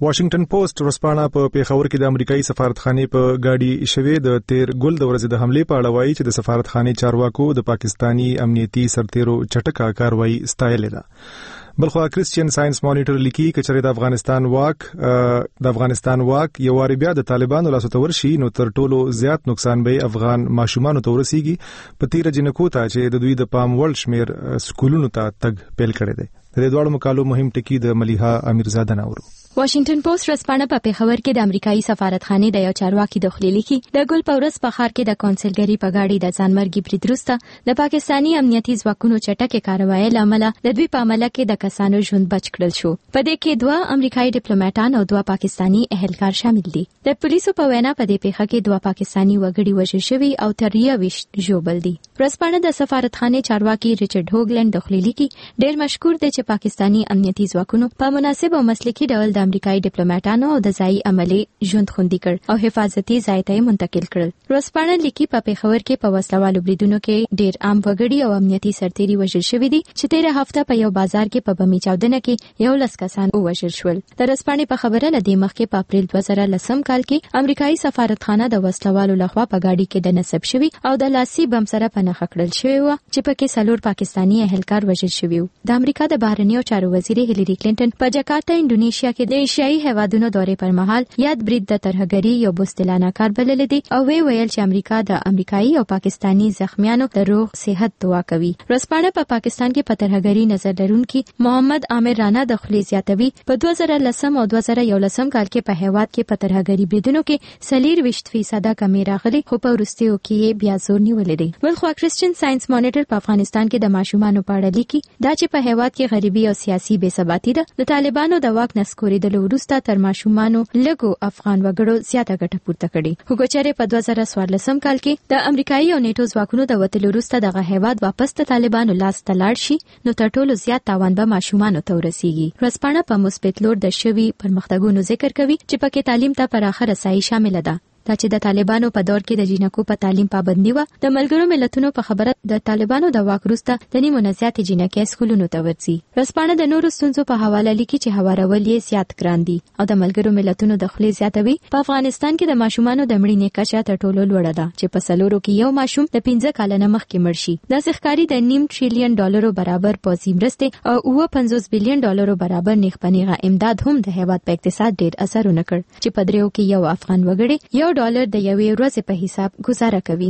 واشنگټن پوسټ ورسپانه په پیښور کې د امریکایي سفارتخانې په گاډي شوې د تیر ګل د ورځې د حمله په اړه وایي چې د سفارتخانې چارواکو د پاکستانی امنیتي سرتیرو چټکه کاروایی ستایلې ده. بلخوا کرسچین ساينس مانیټر لیکي چې د افغانستان واک د افغانستان واک یو واری بیا د طالبانو لاسو ته ورشي نو تر ټولو زیات نقصان به افغان ماشومان ته ورسیږي په تیر جنکو ته چې د دوی د پام وړ شمیر سکولونو ته تګ پیل کړی دی. د دې دوه مقالو مهم ټکی د ملیحه امیرزاده نورو. واشنگټن پوسټ رسپانه په پیښور کې د امریکایي سفارتخانې د یو چارواکي د خلیلی کې د ګل پورس په ښار کې د کونسلګری په گاډي د ځانمرګي برید وروسته د پاکستانی امنیتي ځواکونو چټکه کاروایی لامل د دوی په عمله کې د کسانو ژوند بچ کړل شو. په دې کې دوه امریکایي ډیپلوماټان او دوه پاکستانی اهلکار شامل دي. د پولیسو په وینا په دې پیښه کې دوه پاکستانی وګړي وژل شوي او تر یوویشت ژوبل دي. رسپانه د سفارتخانې چارواکي ریچارډ هوګلند د خلیلی کې ډېر مشکور دی چې پاکستانی امنیتي ځواکونو په مناسب او مسلکي ډول د امریکایي ډیپلوماټ او د ځای عملي ژوند خوندي کړ او حفاظتي ځای ته منتقل کړل. روسپانه لیکي په پیښور کې په وسلوالو بریدونو کې ډېر عام وګړي او امنیتي سرتیري وژل شوي دي چې تیر هفته په یو بازار کې په بمي چاودنه کې یو لس کسان وژل شول. د روسپانې په خبره لدی مخکې په اپریل دوه زره لسم کال کې امریکایي سفارتخانه د وسلوالو لخوا په گاډي کې د نصب شوی او د لاسي بم سره په نښه کړل شوی و چې پکې څلور پاکستانی اهلکار وژل شوي وو. د امریکا د بهرنیو چارو وزیر هیلری کلینټن په جاکارتا انډونیشیا کې د ایشیایي هیواد د دورې پر مهال یاد برید د ترهګری یو بوستلانه کار بلل دي او وی ویل چې امریکا د امریکایي او پاکستانی زخمیانو د روغ صحت دعا کوي. رسپانه په پاکستان کې په ترهګری نظر لرونکي محمد عامر رانا د خلی زیاتوي په دوه زره لسم او دوه زره یولسم کال کې په هیواد کې په ترهګری بریدونو کې سلیر وشت فیصد کمی راغلي خو په ورستیو کې بیا زور نیولې دي. بلخوا کرسچین ساينس مانیټر په افغانستان کې د ماشومانو په اړه لیکي دا چې په هیواد کې غریبي او سیاسي بې ثباتی ده د طالبانو د واک نسکورېدل وروسته تر ماشومانو لګو افغان وګړو زیاته ګټه پورته کړي. حکومت په دوه زره څوارلسم کال کې د امریکایي او نیټو ځواکونو د وټلو وروسته دغه هیواد واپس ته طالبانو لاس ته لاړ شي نو تر ټولو زیات تاوان به ماشومانو ته ورسیږي. رسپانه په مثبت لور د شوي پرمختګونو ذکر کوي چې پکې تعلیم ته پراخه رسایي شامل ده. دا چې د طالبانو په دور کې د جنکو په تعلیم پابندي و د ملګرو ملتونو په خبره د طالبانو د واک وروسته د نیمو نه زیاتې جنکې سکولونو ته ورځي. رسپانه د نورو ستونزو په حواله لیکي چې هوارول یې زیات ګران دي او د ملګرو ملتونو د خلی زیاتوي په افغانستان کې د ماشومانو د مړینې کچه تر ټولو لوړه ده چې په سلورو کې یو ماشوم د پنځه کال نه مخکې مړ شي. دا ښکاری د نیم ټریلیون ډالرو برابر پوځي مرستې او اوه پنځوس بلین ډالرو برابر نیغپنیغه امداد هم د هیواد په اقتصاد ډېر اثر ونه کړ چې په دریو کې یو افغان وګړي یو ډالر د یوې ورځې په حساب گزاره کوي.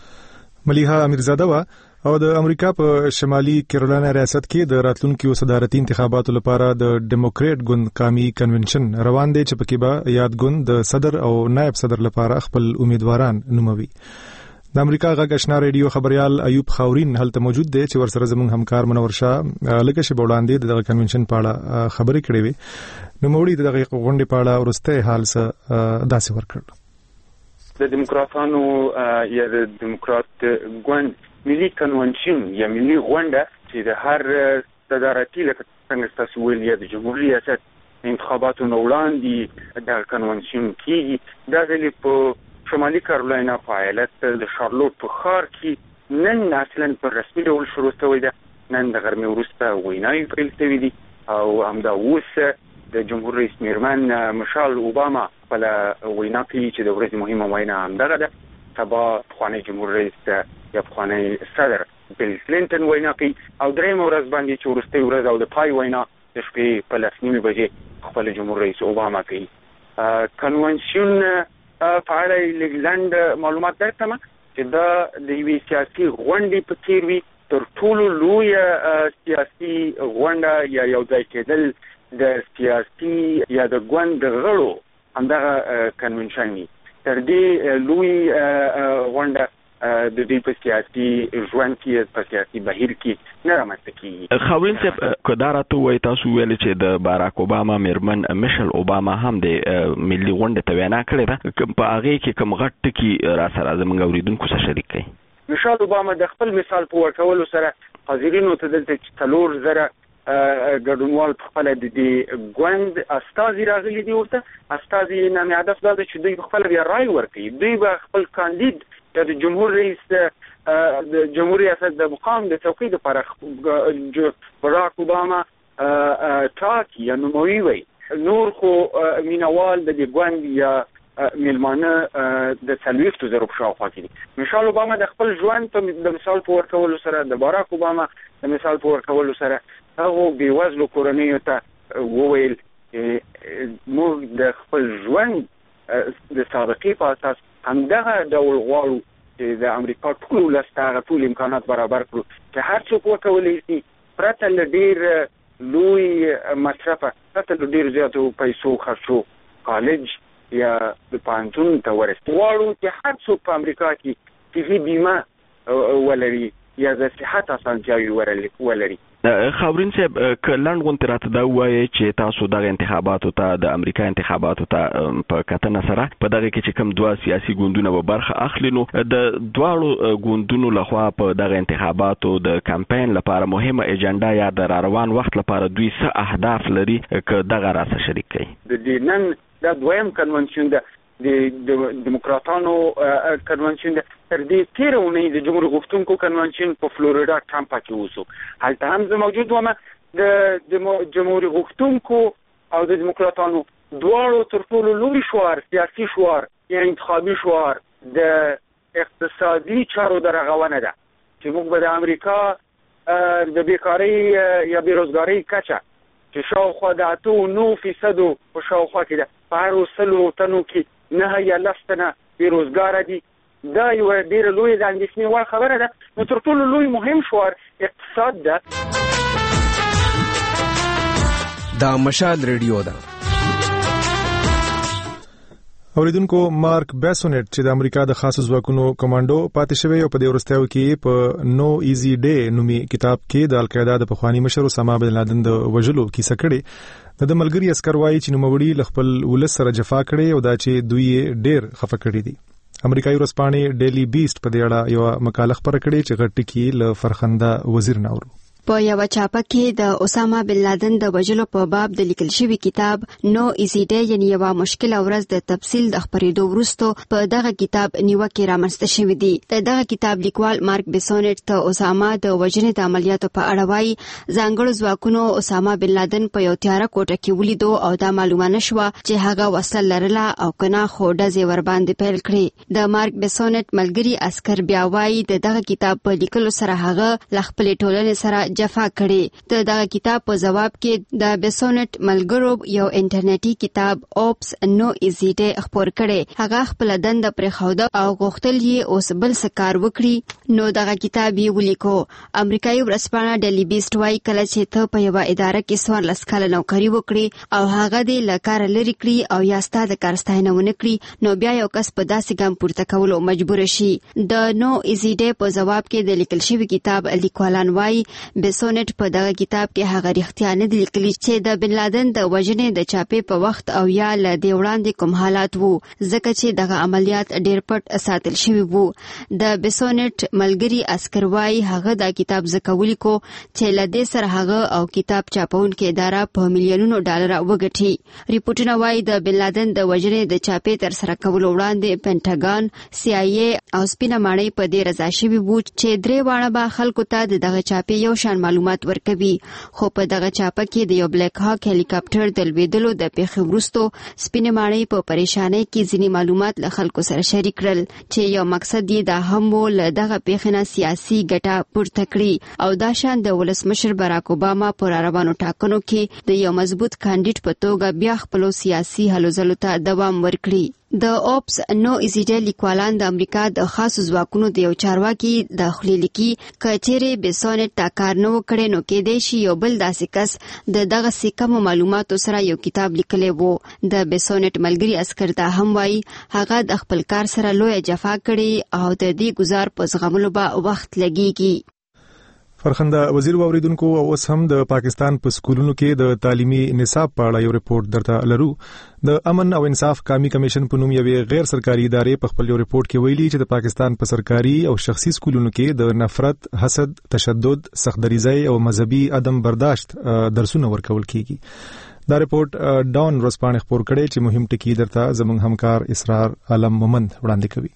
ملیحه امیرزاده وا او د امریکا په شمالي کیرولینا ریاست کې د راتلونکو صدارتي انتخاباتو لپاره د ډیموکریټ ګوند قومي کنونشن روان دی چې پکې به یاد ګوند د صدر او نائب صدر لپاره خپل امیدواران نوموي. د امریکا غږ آشنا ریډیو خبريال ایوب خاورین هلته موجود دی چې ورسره زموږ همکار منور شاه لکه شی وړاندې دغه کنونشن په اړه خبرې کړې وي. نو موږ دغه غونډې په اړه ورسته حال څه داسې ورکړل. د دیموکراتانو یا د دیموکرات ګوند ملي کنونشن یا ملي غونډه چې د هر صدارتي لکه څنګه تاسو ویل یا د جمهوریت ریاست انتخاباتو وړاندې د کنونشن کې د غلي په شمالي کارولینا په ایالت د شارلوټ په ښار کې نن اصلا په رسمي ډول شروع شوی ده. نن د غرمې وروسته ویناوې پیل شوې دي او همدا اوس د جمهور رئیس میرمن مشال اوباما خپل وینا کوي چې د ورځې مهمه وینا همدغه ده. سبا پخوانی جمهور رئیس یا پخوانی صدر بیل کلینټن وینا کوي او درېیمه ورځ باندې چې وروستۍ ورځ او د پای وینا د شپې په لس نیمې بجې خپل جمهور رئیس اوباما کوي. کنونشن په اړه لږ لنډ معلومات درکړم چې دا د یوې سیاسي غونډې په څېر وي. تر ټولو لویه سیاسي غونډه یا یو ځای کېدل د سیاسي یا د ګوند غړو همدغه کنونشن وي. تر دې لوی غونډه د دې په سیاسي ژوند کې په سیاسي بهیر کې نه رامنځته کیږي. خاورین صاحب کدارته وای تاسو ویل چې د باراک اوباما میرمن میشل اوباما هم د ملي غونډه ته وینا کړې ده په هغه کې کوم غټ ټکی را سره زموږ اوریدونکو سره شریک کړي. میشل اوباما د خپل مثال په ورکولو سره حاضرینو ته دلته څلور زره ګډونوال په خپل د دې ګوند استازي راغلي دي. ورته استازي نه هدف دا چې دوی خپل بیا رائے ورکړي. دوی به خپل کاندید د جمهور رئیس د جمهور ریاست د مقام د څوکۍ لپاره باراک اوباما ټاکي یا نوموي وي نور خو مینوال د دې ګوند یا ملمانه د څلوېښتو زرو په شاوخوا کې دي. میشال اوباما د خپل ژوند په د مثال په ورکولو سره، د باراک اوباما د مثال په ورکولو سره هغو بېوزلو کورنیو ته وویل موږ د خپل ژوند د سابقې په اساس همدغه ډول غواړو چې د امریکا ټول ولس ته هغه ټول امکانات برابر کړو چې هر څوک وکولی شي پرته له ډېر لوی مصرفه، پرته له ډېر زیاتو پیسو خرچو کالج یا د پوهنتون ته ورسي. غواړو چې هر څوک په امریکا کې صحي بیمه ولري یا د صحت اسانتیاوې ولري. خاورین صاحب که لنډ غونډه راته دا وایي چې تاسو دغه انتخاباتو ته د امریکا انتخاباتو ته په کتنه سره په دغه کې چې کوم دوه سیاسي ګوندونه به برخه اخلي، نو د دواړو ګوندونو لخوا په دغه انتخاباتو د کمپاین لپاره مهمه اجنډا یا د روان وخت لپاره دوی څه اهداف لري که دغه راسه شریک کړي؟ د دې نن دا دویم کنونشن ده د دیموکراتانو کنونشن ده. تر دې تېره اونۍ د جمهور غوښتونکو کنونشن په فلوریدا ټامپا کې وشو. هلته هم زه موجود وم. د جمهور غوښتونکو او د دیموکراتانو دواړو تر ټولو لوی شعار، سیاسي شعار یا انتخابي شعار د اقتصادي چارو د رغونه ده چې موږ به د امریکا د بیکارۍ یا بېروزګارۍ کچه چې شاوخوا د اته نو فیصدو په شاوخوا کې ده، په هرو سلو تنو کې نه یا لس تنه بېروزګاره دي. دا یوه ډېره لویه د اندېښنې وړ خبره ده. نو تر ټولو لوی مهم شعار اقتصاد ده. دا مشال ریډیو ده. اوریدونکو، مارک بیسونټ چې د امریکا د خاصو ځواکونو کمانډو پاتې شوی او په دې وروستیو کې په نو ایزي ډے نومي کتاب کې د القاعده د پخوانی مشر اسامه بن لادن د وژلو کیسه کړې. د ملګری عسكر وايي چې نوموړي ل خپل ولس سره جفا کړې او دا چې دوی ډېر خفه کړي دي. امریکایي ورځپاڼې ډیلی بیسټ په دې اړه یو مقاله خپره کړې چې غټ ټکی له فرخنده وزیر ناورو. په یو چاپه کې د اسامه بن لادن د وژلو په باب د لیکل شوی کتاب نو ایزي ډے یعنی یو مشکل ورځ د تفصیل د خبرېدو وروسته په دغه کتاب نیوکه رامنځته شوې دي. د دغه کتاب لیکوال مارک بیسونټ ته اسامه د وژنې د عملیاتو په اړه وایي ځانګړو ځواکونو اسامه بن لادن په یو تیاره کوټه کې ولیدو او دا معلومه نشوه چې هغه وسله لرله او کنه خو ډزې ور باندې پیل کړې. د مارک بیسونټ ملګری عسكر بیا وایي د دغه کتاب په لیکلو سره هغه ل خپل ټولنې سره جفا کړي. د دغه کتاب په جواب کې د بیسونټ ملګرو یو انټرنیټي کتاب اوپس نو ایزي ډے خپور کړي. هغه خپل دند پر خوده او غوښتل یې اوس بل څه کار وکړي. نو دغه کتاب یې ولیکو. امریکایي ورځپاڼه ډیلی بیسټ وايي کله چې ته په یو اداره کې څوارلس کاله نوکري وکړي او هغه دې له کاره لرې کړي او یا ستا د کار ستاینه ونه کړي، نو بیا یو کس په داسې ګام پورته کولو مجبور شي. د نو ایزي ډے په جواب کې د لیکل شوی کتاب لیکوالان وايي بیسونټ په دغه کتاب کې هغه رښتیا نه دي لیکلي چې د بن لادن د وژنې د چاپې په وخت او یا له دې وړاندې کوم حالات وو، ځکه چې دغه عملیات ډېر پټ ساتل شوي وو. د بیسونټ ملګری عسكر وايي هغه دا کتاب ځکه ولیکو چې له دې سره هغه او کتاب چاپونکې اداره په میلیونونو ډالر وګټي. ریپورټونه وايي د بن لادن د وژنې د چاپې تر سره کولو وړاندې پینټاګان، سی آی ای او سپینه ماڼۍ په دې رضا شوي وو چې درې واړه به خلکو ته دغه چاپې یو شان معلومات ورکوي. خو په دغه چاپه کې د یو بلیک هاک هلیکاپټر د لوېدلو د پیښې وروسته سپینه ماڼۍ په پریشانۍ کې ځینې معلومات له خلکو سره شریک کړل چې یو مقصد یې دا هم و له دغه پیښې نه سیاسي ګټه پورته کړي او دا شان د ولسمشر باراک اوباما په راروانو ټاکنو کې د یو مضبوط کاندید په توګه بیا خپلو سیاسي هلو ځلو ته دوام ورکړي. د اوپس نو ایزي ډے لیکوالان د امریکا د خاصو ځواکونو د یو چارواکي د خولې لیکي کچېرې بیسونټ دا کار نه وکړي نو کېدای شي یو بل داسې کس د دغه سکمو معلوماتو سره یو کتاب لیکلی وو. د بیسونټ ملګری عسكر دا هم وایي هغه د خپل کار سره لویه جفا کړي او د دې گزار په زغملو به وخت لګیږي. فرخنده وزیر واوریدونکو او اوس هم د پاکستان په سکولونو کې د تعلیمي نصاب په اړه یو ریپورت درته لرو. د امن او انصاف قومي کمیشن په نوم یوې غیر سرکاري ادارې په خپل یو ریپورت کې ویلي چې د پاکستان په سرکاري او شخصي سکولونو کې د نفرت، حسد، تشدد، سختدریزۍ او مذهبي عدم برداشت درسونه ورکول کیږي. دا ریپورت ډاون ورځپاڼه خپور کړي چې مهم ټکی درته زموږ همکار اسرار عالم مومند وړاندې کوي.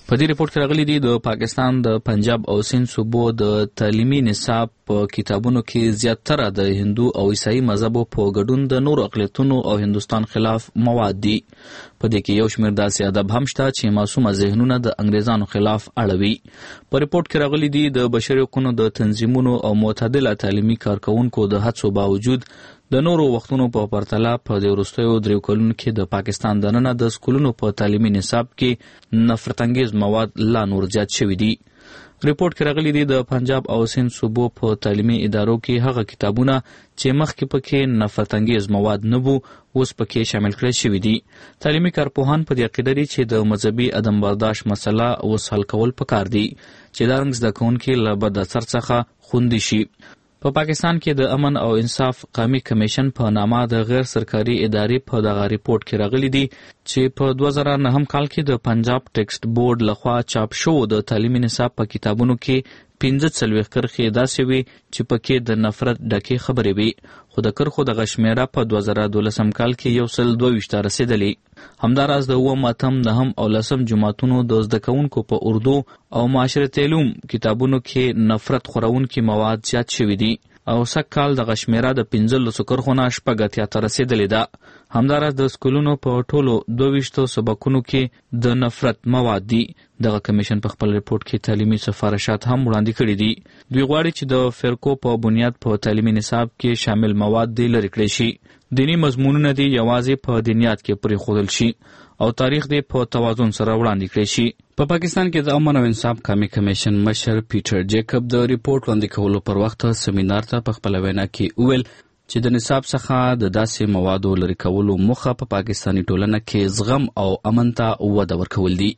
په دې ریپورت کې راغلي دي د پاکستان د پنجاب او سند صوبو د تعلیمي نصاب په کتابونو کې زیاتره د هندو او عیسائی مذهبو په ګډون د نورو اقلیتونو او هندوستان خلاف مواد دي. په دې کې یو شمېر داسې ادب هم شته چې معصومه ذهنونه د انګریزانو خلاف اړوي. په ریپورت کې راغلي دي د بشري حقوقو د تنظیمونو او معتدله تعلیمي کارکونکو د هڅو باوجود د نورو وختونو په پرتله په دې وروستیو دریو کلونو کې د پاکستان دننه د سکولونو په تعلیمي نصاب کې نفرت انګیز مواد لا نور زیات شوي دي. ریپورت کې راغلي دي د پنجاب او سند صوبو په تعلیمي ادارو کې هغه کتابونه چې مخکې پکې نفرت انګیز مواد نه وو اوس پکې شامل کړل شوي دي. تعلیمي کارپوهان په دې عقیده دي چې د مذهبي عدم برداشت مسله اوس حل کول پکار دي چې دا رنګ زده کوونکي له بد اثر څخه خوندي شي. په پاکستان کې د امن او انصاف قومي کمیشن په نامه د غیر سرکاري ادارې په دغه ریپورت کې راغلي دي چې په دوه زره نهم کال کې د پنجاب ټیکسټ بورډ لخوا چاپ شوو د تعلیمي نصاب په کتابونو کې پنځه څلوېښت کرښې داسې وي چې پکې د نفرت ډکې خبرې وي، خو د کرښو دغه شمېره په دوه زره دولسم کال کې یو سل دوه ویشت ته رسېدلې. همداراز د اووم اتم نهم او لسم جماعتونو د زده کوونکو په اردو او معاشرت علوم کتابونو کې نفرت خورونکي مواد زیات شوي دي او سږ کال دغه شمېره د پنځلسو کرښو نه شپږ اتیا ته رسېدلې ده. همداراز د سکولونو په ټولو دوه ویشتو سبکونو کې د نفرت مواد دي. دغه کمیشن په خپل ریپورت کې تعلیمي سفارشات هم وړاندې کړي دي. دوی غواړي چې د فرقو په بنیاد په تعلیمي نصاب کې شامل مواد دې لرې کړی شي. دینی مضمونونه دې یوازې په دینیات کې پرېښودل شي او تاریخ دې په توازن سره وړاندې کړی شي. په پاکستان کې د امن او انصاف قومي کمیشن مشر پیټر جیکب د ریپورت وړاندې کولو پر وخت سیمینار ته په خپله وینا کې وویل چې د نصاب څخه د داسې موادو لرې کولو موخه په پاکستاني ټولنه کې زغم او امن ته وده ورکول دي.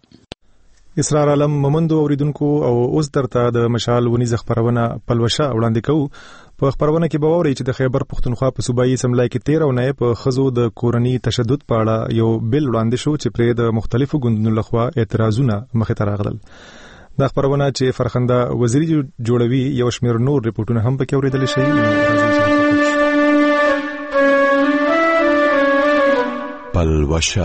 اسرار عالم مومندو اوریدونکو او اوس درته د مشال ونیزه خبرونه پلوشه وړاندې کوو. په خبرونه کې به واورئ چې د خیبر پښتونخوا په صوبایي اسمبلی کې تیر اونۍ په ښځو د کورني تشدد په اړه یو بل وړاندې شو چې پرې د مختلفو ګوندونو لخوا اعتراضونه مخې ته راغلل. دا خبرونه چې فرخنده وزیری جوړوي یو شمېر نور ریپورتونه هم پکې اورېدل شي. پلوشه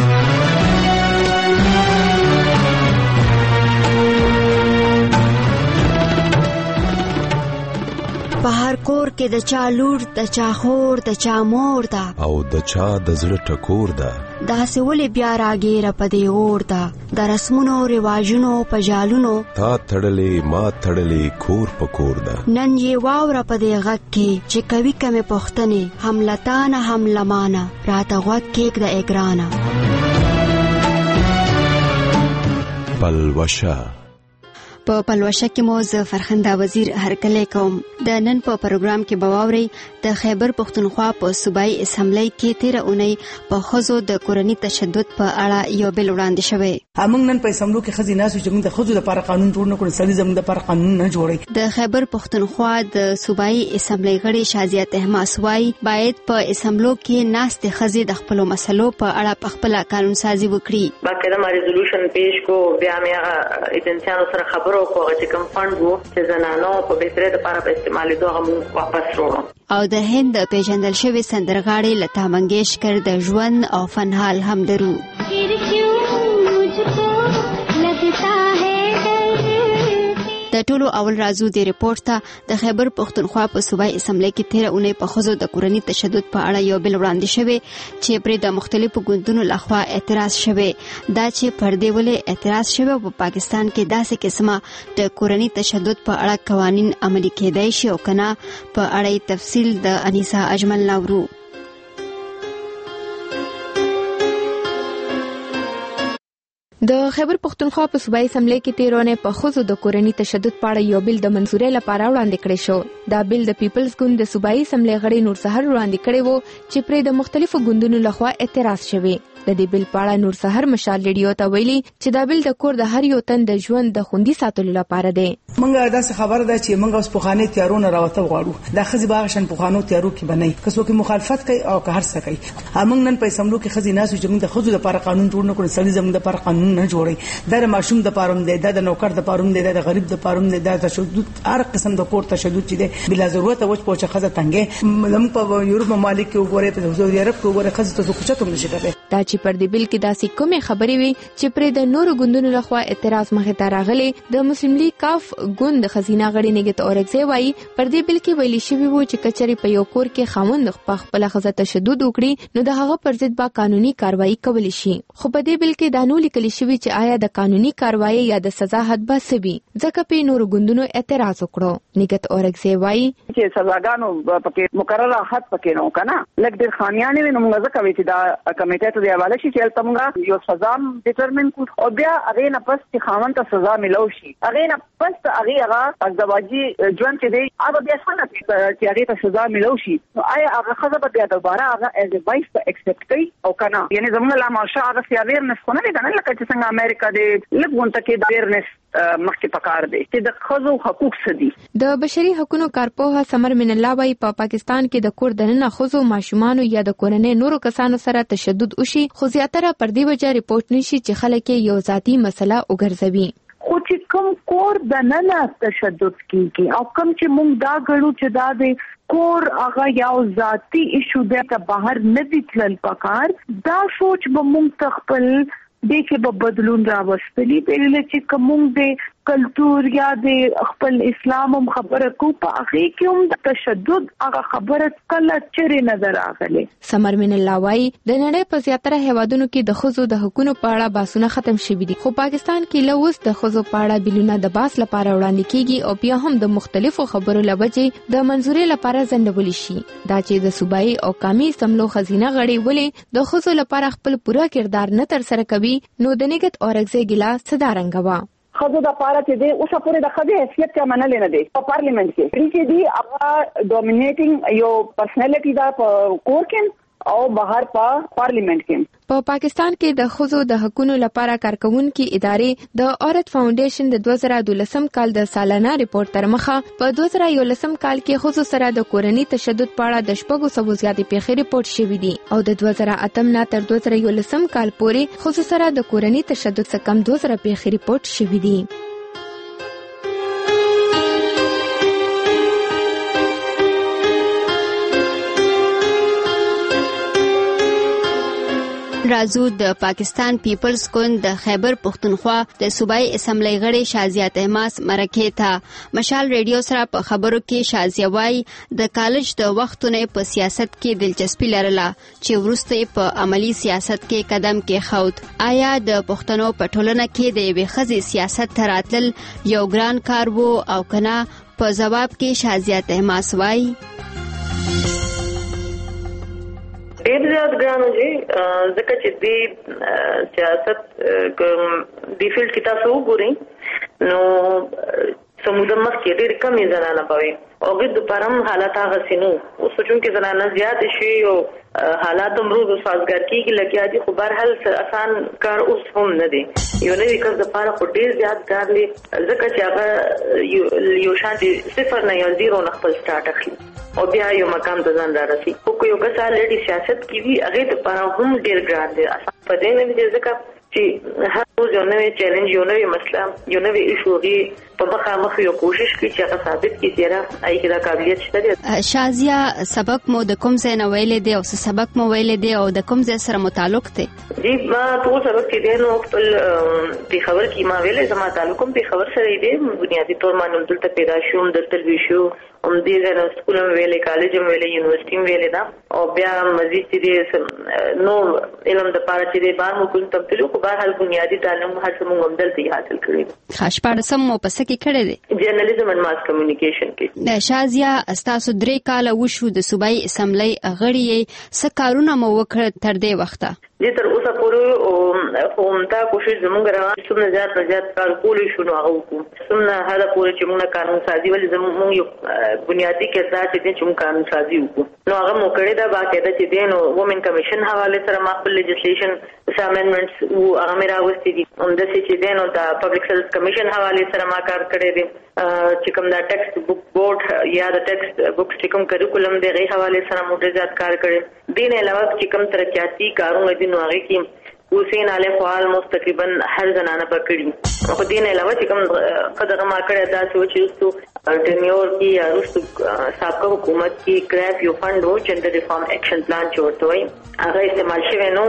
په هر کور کې د چا لور د چا خور د چا مور ده او د چا د زړه ټکور ده. داسې ولې بیا راګیره په دې اور ده د رسمونو رواجونو په جالونو تا تړلې ما تړلې کور په کور ده. نن یې واوره په دې غږ کې چې کوي کمې پوښتنې هم لتانه هم لمانه راته غوږ کېږده ای ګرانه. پلوشه په پلوشه کې مو زه فرخنده وزیر هرکلی کوم. د نن په پروګرام کې به واورئ د خیبر پښتونخوا په صوبایي اسمبلی کې تیره اونۍ په ښځو د کورني تشدد په اړه یو بل وړاندې شوی. موږ نن په اسمبلو کې ښځې ناست یو چې موږ د ښځو لپاره قانون جوړ نه کړو، سړي زموږ لپاره قانون نه جوړوي. د خیبر پښتونخوا د صوبایي اسمبلی غړي شازیه طهماس وایي باید په اسمبلو کې ناستې ښځې د خپلو مسلو په اړه په خپله قانون سازي وکړي. باقاعده ریزولوشن پیش کو، بیا مې هغه ایجنسیانو سره خبرو کو چې کوم فند وو چې زنانو په بهتري لپاره په استعمالېدو هغه موږ واپس وروړو. او د هند پیژندل شوی سندرغاړي لتا منګیشکر د ژوند او فنحال هم درو. د ټولو اول رازو د ریپورت ته د خیبر پښتونخوا په صوبایي اسمبلی کې تیره اونۍ په ښځو د کورني تشدد په اړه یو بل وړاندې شوی چې پرې د مختلفو ګوندونو لخوا اعتراض شوی. دا چې پر دې ولې اعتراض شوی په پاکستان کې داسې قسمه د کورني تشدد په اړه قوانین عملي کېدای شي او کنه په اړه تفصیل د انیسا اجمل ناورو. د خیبر پښتونخوا په صوبایي اسمبلی کې تیرونه په ښځو د کورني تشدد په اړه یو بل د منځورۍ لپاره وړاندې کړی شو. دا بل د پیپلز ګوند د صوبایي اسمبلی غړي نور سحر وړاندې کړی وو چې پرې د مختلفو ګوندونو لخوا اعتراض شوی. د دې بل په اړه نور سحر مشال ریډیو ته ویلي چې دا بل د کور د هر یو تن د ژوند د خوندي ساتلو لپاره دی. موږ داسې خبره ده چې موږ اوس پوخانه تیارونه راوته غواړو. دا ښځې باغ شن پوخانو تیارو کې بنئ که څوک مخالفت کوي او که هر څه کوي. موږ نن په اسمبلو کې ښځې ناس چې موږ د ښځو لپاره قانون جوړ نه کړو، سړي زموږ لپاره قانون نه جوړي. دا د ماشوم د پاروم دی، دا د نوکر د پاروم دی، دا د غریب د پاروم دی، دا د تشدد هر قسم د کور تشدد چې دی بلا ضرورت وچ پوچه ښځه تنګې. موږ په یورپ ممالک کې وګورئ، په سعودي عرب کې وګورئ، ښځې ته څوک چاته نشي کوي. دا چې پر دې بل کې داسې کومې خبرې وي چې پرې د نورو ګوندونو لخوا اعتراض مخې ته راغلی. د مسلم لیگ کاف ګوند خزینه غړي نګت اورګزی وایي پر دې بل کې ویلي شوی وو چې کچري په یو کور کې خاوند خپل خزه تشدد وکړي نو د هغه پر ضد با قانوني کاروایی کولی شي. خو په دې بل کې دا نو لیکل شوی چې آیا د قانوني کاروایی یا د سزا حد به سوي ځکه په نورو ګوندونو اعتراض وکړو. نګت اورګزی وایي چې سزاګانو پکې مقرره حد پکې نه وکنه لکه د خانيانې نو موږ ځکه وی چې دا کمیټه ته دی حواله شي چې تمغه یو سزا ډیټرمن کو او بیا هغه نه پس چې خاوند ته سزا ملو شي هغه نه پس هغه هغه ازدواجی ژوند کې دی هغه بیا څنګه چې هغه ته سزا ملو شي نو آیا هغه خزه به بیا دوباره هغه ایز ا وایس ته اکسپټ کوي او کنه یعنی زموږ لا مارشا هغه سیاویرنس خو نه دی کنه لکه چې څنګه امریکا دی لګون ته کې د ویرنس مخکې پکار دی چې د خزو حقوق سدي. د بشري حقوقو کارپوه سمر من الله وايي په پا پاکستان کې د کور دننه خزو ماشومان یا د کورنۍ نورو کسانو سره تشدد وشي خو زیاتره پر دې وجه ریپورت نشي چې خلک یو ذاتی مسله وګرځوي. خو چې کوم کور دننه تشدد کیږي او کوم چې موږ دا غړو چې دا د کور هغه یو ذاتی ایشو دی ته بهر نه دی تلل پکار دا سوچ به موږ خپل دې کې به بدلون راوستلی پیل چې کوم د کلچر یا د خپل اسلام هم خبره کو په هغه کې هم د تشدد هغه خبره کله چیرې نظر راغله. سمر من الله وايي د نړۍ په زیاتره هیوادونو کې د خزو د حقوقو په اړه بحثونه ختم شوي دي خو پاکستان کې لوس د خزو په اړه بلونه د باس لپاره وړاندې کیږي او بیا هم د مختلفو خبرو لوجې د منځوري لپاره ځندول شي. دا چې د صوبایي او قومي سملو خزینه غړي ولې د خزو لپاره خپل پوره کردار نه تر سره کوي نو د نګت اورګزی ګلا صدارنګوا خزو د پاره چې دی اوسه پورې د خزې حیثیت چا منل نه دی په پارلیمنت کې چې دی هغه ډومینیټینګ یو پرسنالټی دا په کور کې او بهر په پارلیمنت کې. په پاکستان کې د خزو د حقوقو لپاره کارکونکو ادارې د عورت فاونډیشن د دوه زره دولسم کال د سالانه ریپورت تر مخه په دوه زره یولسم کال کې خزو سره د کورنۍ تشدد په اړه د شپږو سوو زیاتې پیښې ریپورت شوې دي او د دوه زره اتم نه تر دوه زره یولسم کال پورې خزو سره د کورنۍ تشدد څخه کم دوه زره پیښې ریپورت شوې دي. رازو د پاکستان پیپلز ګوند د خیبر پختونخوا د صوبایي اسمبلی غړي شازیه تهماس مرکه ته مشال ریډیو سره په خبرو کې شازیه وايي د کالج د وختونه په سیاست کې دلچسپي لرله چې ورسته په عملی سیاست کې قدم کې خود. آیا د پښتنو په ټولنه کې د یوې ښځې سیاست ته راتلل یو ګران کار وو او کنه؟ په جواب کې شازیه تهماس وايي ډېر زیات ګرانو جی ځکه چې د سیاست د فیلډ کې تاسو وګورئ نو سموده مخکې ډېر کمې زنانه پوي او د پرم حالات هغه سينو او سوچون کې زنانه زیات شي او حالات هم روز سازګار کیږي لکه دي خو بهر حل آسان کار اوس هم نه دی یو نه وکړ د پاره خو ډېر زیات کار لري ځکه چې هغه یو شانتي صفر نه یو زیرو نه خپل سٹارټ اخلي او بیا یو مقام ته ځان رارسي خو یو کسان لري سیاست کې وی هغه د پاره هم ډېر ګران دي په دې نه دي ځکه چې هر روز یو نوې چیلنج یو نوې مسله یو نوې ایشو په مخامخ یو کوشش کوي چې هغه ثابت کړي چې را اي کې دا قابلیت شته دي. شازیه سبق مو د کوم ځای نه ویلې دی او سبق مو ویلې دی او د کوم ځای سره متعلق دی؟ جی ما ټول سبق چې دی نو خپل په خبر کې ما ویلې زما تعلق هم په خبر سره دی بنیادی طور باندې دلته پیدا شوم دلته وی شو هم دې ځای نه سکول هم ویلې کالج هم ویلې یونیورسيټي هم ویلې دا او بیا مزید چې نو علم د پاره چې دی بار مو کوم تبدیل کو بهر حل بنیادی تعلیم هر څه موږ هم دلته حاصل کړی. خاص پارسم مو پس کې کړی دی جرنالیزم اینڈ ماس کمیونیکیشن کې. د شازیه استاسو درې کاله وشو د صوبایي اسمبلی غړي څه کارونه مو وکړ تر دې وخته؟ دې تر اوسه پورې او همدا کوشش زموږ روان څومره زیات زیات کار کولی شو نو هغه وکړو څومره هدا پورې چې موږ قانون سازي ولې زموږ یو بنیادی کردار چې موږ قانون سازي وکړو نو هغه مو کړی دا باقاعده چې دی نو وومن کمیشن حواله سره ما خپل لیجسلیشن امندمنټس او هغه مې راوستي دي همدا چې دی نو د پبلک سروس کمیشن حواله سره ما کار کړی دی چې کوم دا ټیکسټ بک بورډ یا د ټیکسټ بک چې کوم کریکولم دی غي حواله سره موږ زیات کار کړی دین علاوه چې کوم ترقیاتی کارونه دي نو هغه کې حسین علی فعال مو تقریبا هر زنانه پکړي خو دین علاوه چې کوم قدر ما کړی دا چې وستو ټینیور کی ارستو سابقه حکومت کی کریف یو فند وو جنډر ریفارم ایکشن پلان جوړ دوی هغه استعمال شوی نو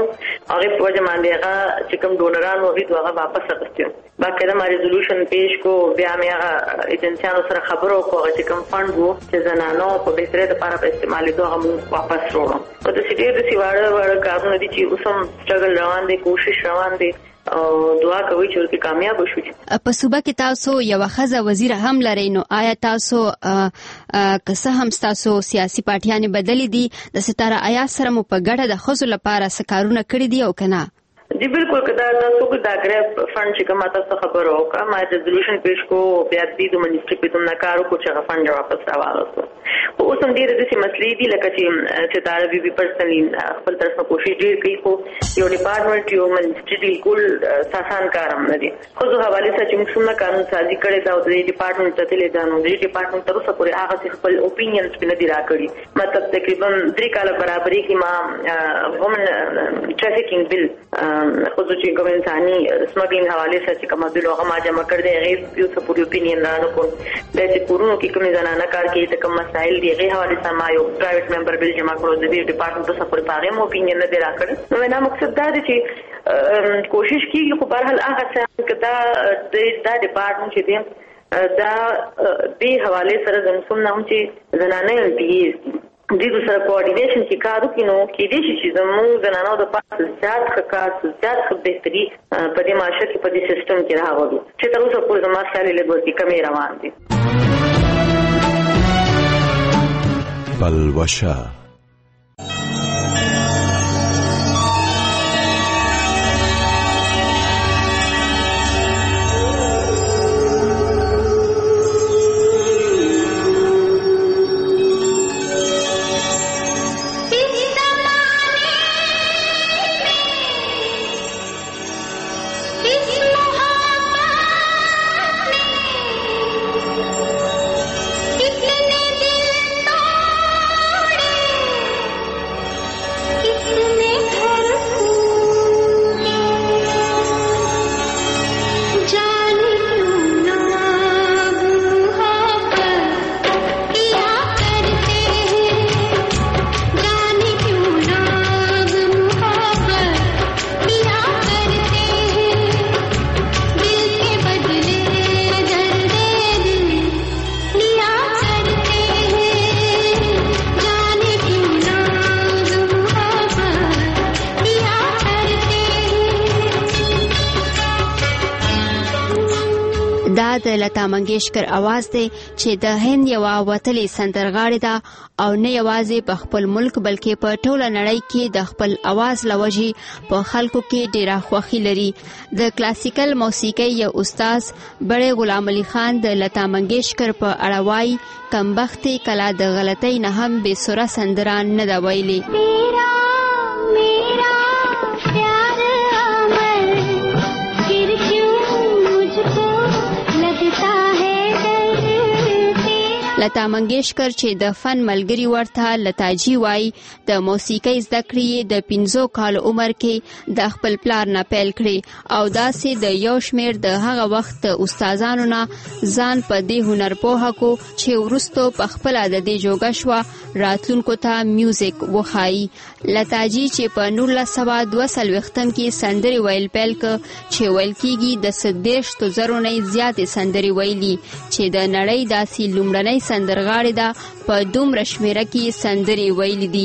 هغه په وجه باندې هغه چې کوم ډونران وغي هغه واپس اخیستل باقاعده ما ریزولوشن پیش کو بیا مې هغه ایجنسیانو سره خبرو کوه چې کوم فند وو چې زنانو په بهتري لپاره په استعمال دوه مو واپس وروړو او د سټیټ د سیواړه وړ کارونه دي چې اوسم سټرګل روان دي کوشش روان دي او دعا کوي چې کامیاب شو. په صوبه کې تاسو یو خزه وزیر هم لرئ نو آیا تاسو که څه هم تاسو سیاسي پارټیانې بدلې دي د ستاره آیا سره مو په ګډه د خزو لپاره څه کارونه کړی دي او کنه؟ जी बिल्कुल कदा तसो को दागरे फंड چې کومه تاسو خبر او کا ما ریزولوشن پیش کو بیا د منیسټری په تم نکارو کو چې فنډ واپس راوړل او اوس هم ډیره د سیمه مسلې دي لکه چې چې دا بي بي پرسنلی خپل طرف کوشش ډیر کوي خو یو ډپارټمنټ یو منیسټری بالکل ساسان کارم نه دي خو زه حواله سره چې موږ قانون سازي کړي دا د ډپارټمنټ ته تللی دا نو د ډپارټمنټ تر اوسه پورې هغه خپل اوپینینز په ندي راکړي مطلب تقریبا درې کال برابرۍ کې ما وومن ټرافیکینګ بل خو چې کوم انساني سمګلینګ حواله سره چې کوم بل هغه ما جمع کړ دې هغه یو څه پوری اوپینین رانه کو د چې کورونو کې کوم زنانه کار کوي ته کوم مسائل دی هغه حواله سره ما یو پرایویټ ممبر بل جمع کړو د دې ډپارټمنټ څخه پوری پاره مو اوپینین نه دی راکړ نو نه مقصد دا دی چې کوشش کیږي خو بهر حال هغه څه کدا د ډپارټمنټ چې دی دا دې حواله سره زموږ نه چې زنانه دی د دې سره کوارډینیشن چې کارو کینو کې دې چې زموږ زنانو د پاسه زیات ښه زیات ښه بهتري په دې معاشره کې په دې سیستم کې راغلي چې تر اوسه پورې زموږ خیال له ورته کمی روان دي. بلوشا د لتا منګیشکر आवाज دی چې د هند یو وتلې سندرغاړې ده او نه یوازې په خپل ملک بلکې په ټوله نړۍ کې د خپل आवाज لوجي په خلکو کې ډیره خوښي لري. د کلاسیکل موسیقي یو استاد بڑے غلام علي خان د لتا منګیشکر په اړه وایي کمبختي کلا د غلطۍ نه هم بے سره سندران نه دا ویلي. لتا منګیشکر چې د فن ملګری ورته لتاجی وای د موسیقي زده کړې د پنځو کال عمر کې د خپل پلار نه پیل کړي او داسې د یو شمیر د هغه وخت استادانو نه ځان په دې هنر پوهه کو چې ورستو په خپل د دې جوګه شو راتلونکو ته میوزیک وخایي. لتاجی چې په نولس سوه دوه څلوېښتم کې سندري ویل پیل ک چې ویل کېږي د سدېرش تو زرو نه زیاتې سندري ویلي چې د نړۍ داسې لومړنۍ سندرغاړې ده په دومره شمیره کې سندري ویلي دي.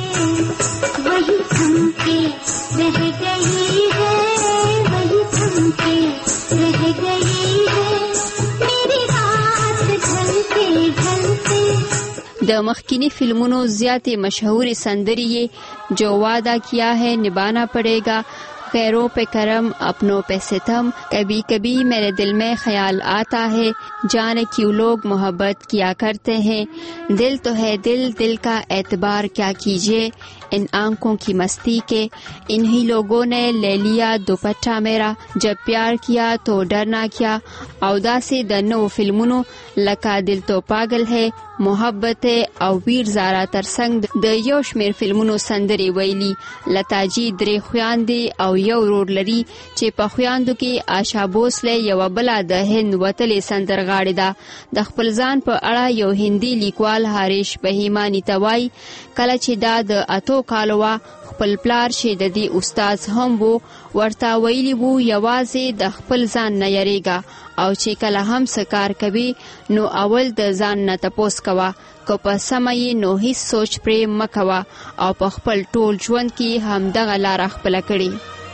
د مخکینی فلمونو زیاتې مشهوري سندري یې جو وعدہ کیا ہے نبھانا پڑے گا, غیروں پہ کرم اپنوں پہ ستم, کبھی کبھی میرے دل میں خیال آتا ہے, جانے کیوں لوگ محبت کیا کرتے ہیں, دل تو ہے دل دل کا اعتبار کیا کیجیے, ان آنکھوں کی مستی کے انہی لوگوں نے لے لیا دوپٹہ میرا, جب پیار کیا تو ڈرنا کیا, او داسې د نو فلمونو لکه دل تو پاگل ہے, محبت او ویر زارا ترڅنګ د یو شمیر فلمونو سندري ویلي. لتاجی درې خويندې او یو ورور لري چې په خويندو کې آشا بوسله یو بل د هند وتلې سندرغاړې ده. د خپل ځان په اړه یو هندي لیکوال هاریش بهیمانی توای کله چې دا د اتو کالو خپل پلار چې د دې استاد هم وو ورته ویلي وو یوازې د خپل ځان نه یریږه او چې کله هم څه کار کوي نو اول د ځان نه تپوس کوه که په سمه یې نو هیڅ سوچ پرې مه کوه او په خپل ټول ژوند کې همدغه لاره خپله کړې.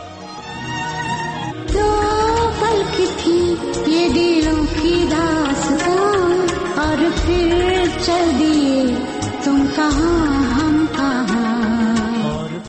पल की थी ये दिलों की दास्तां और फिर चल दिए तुम कहाँ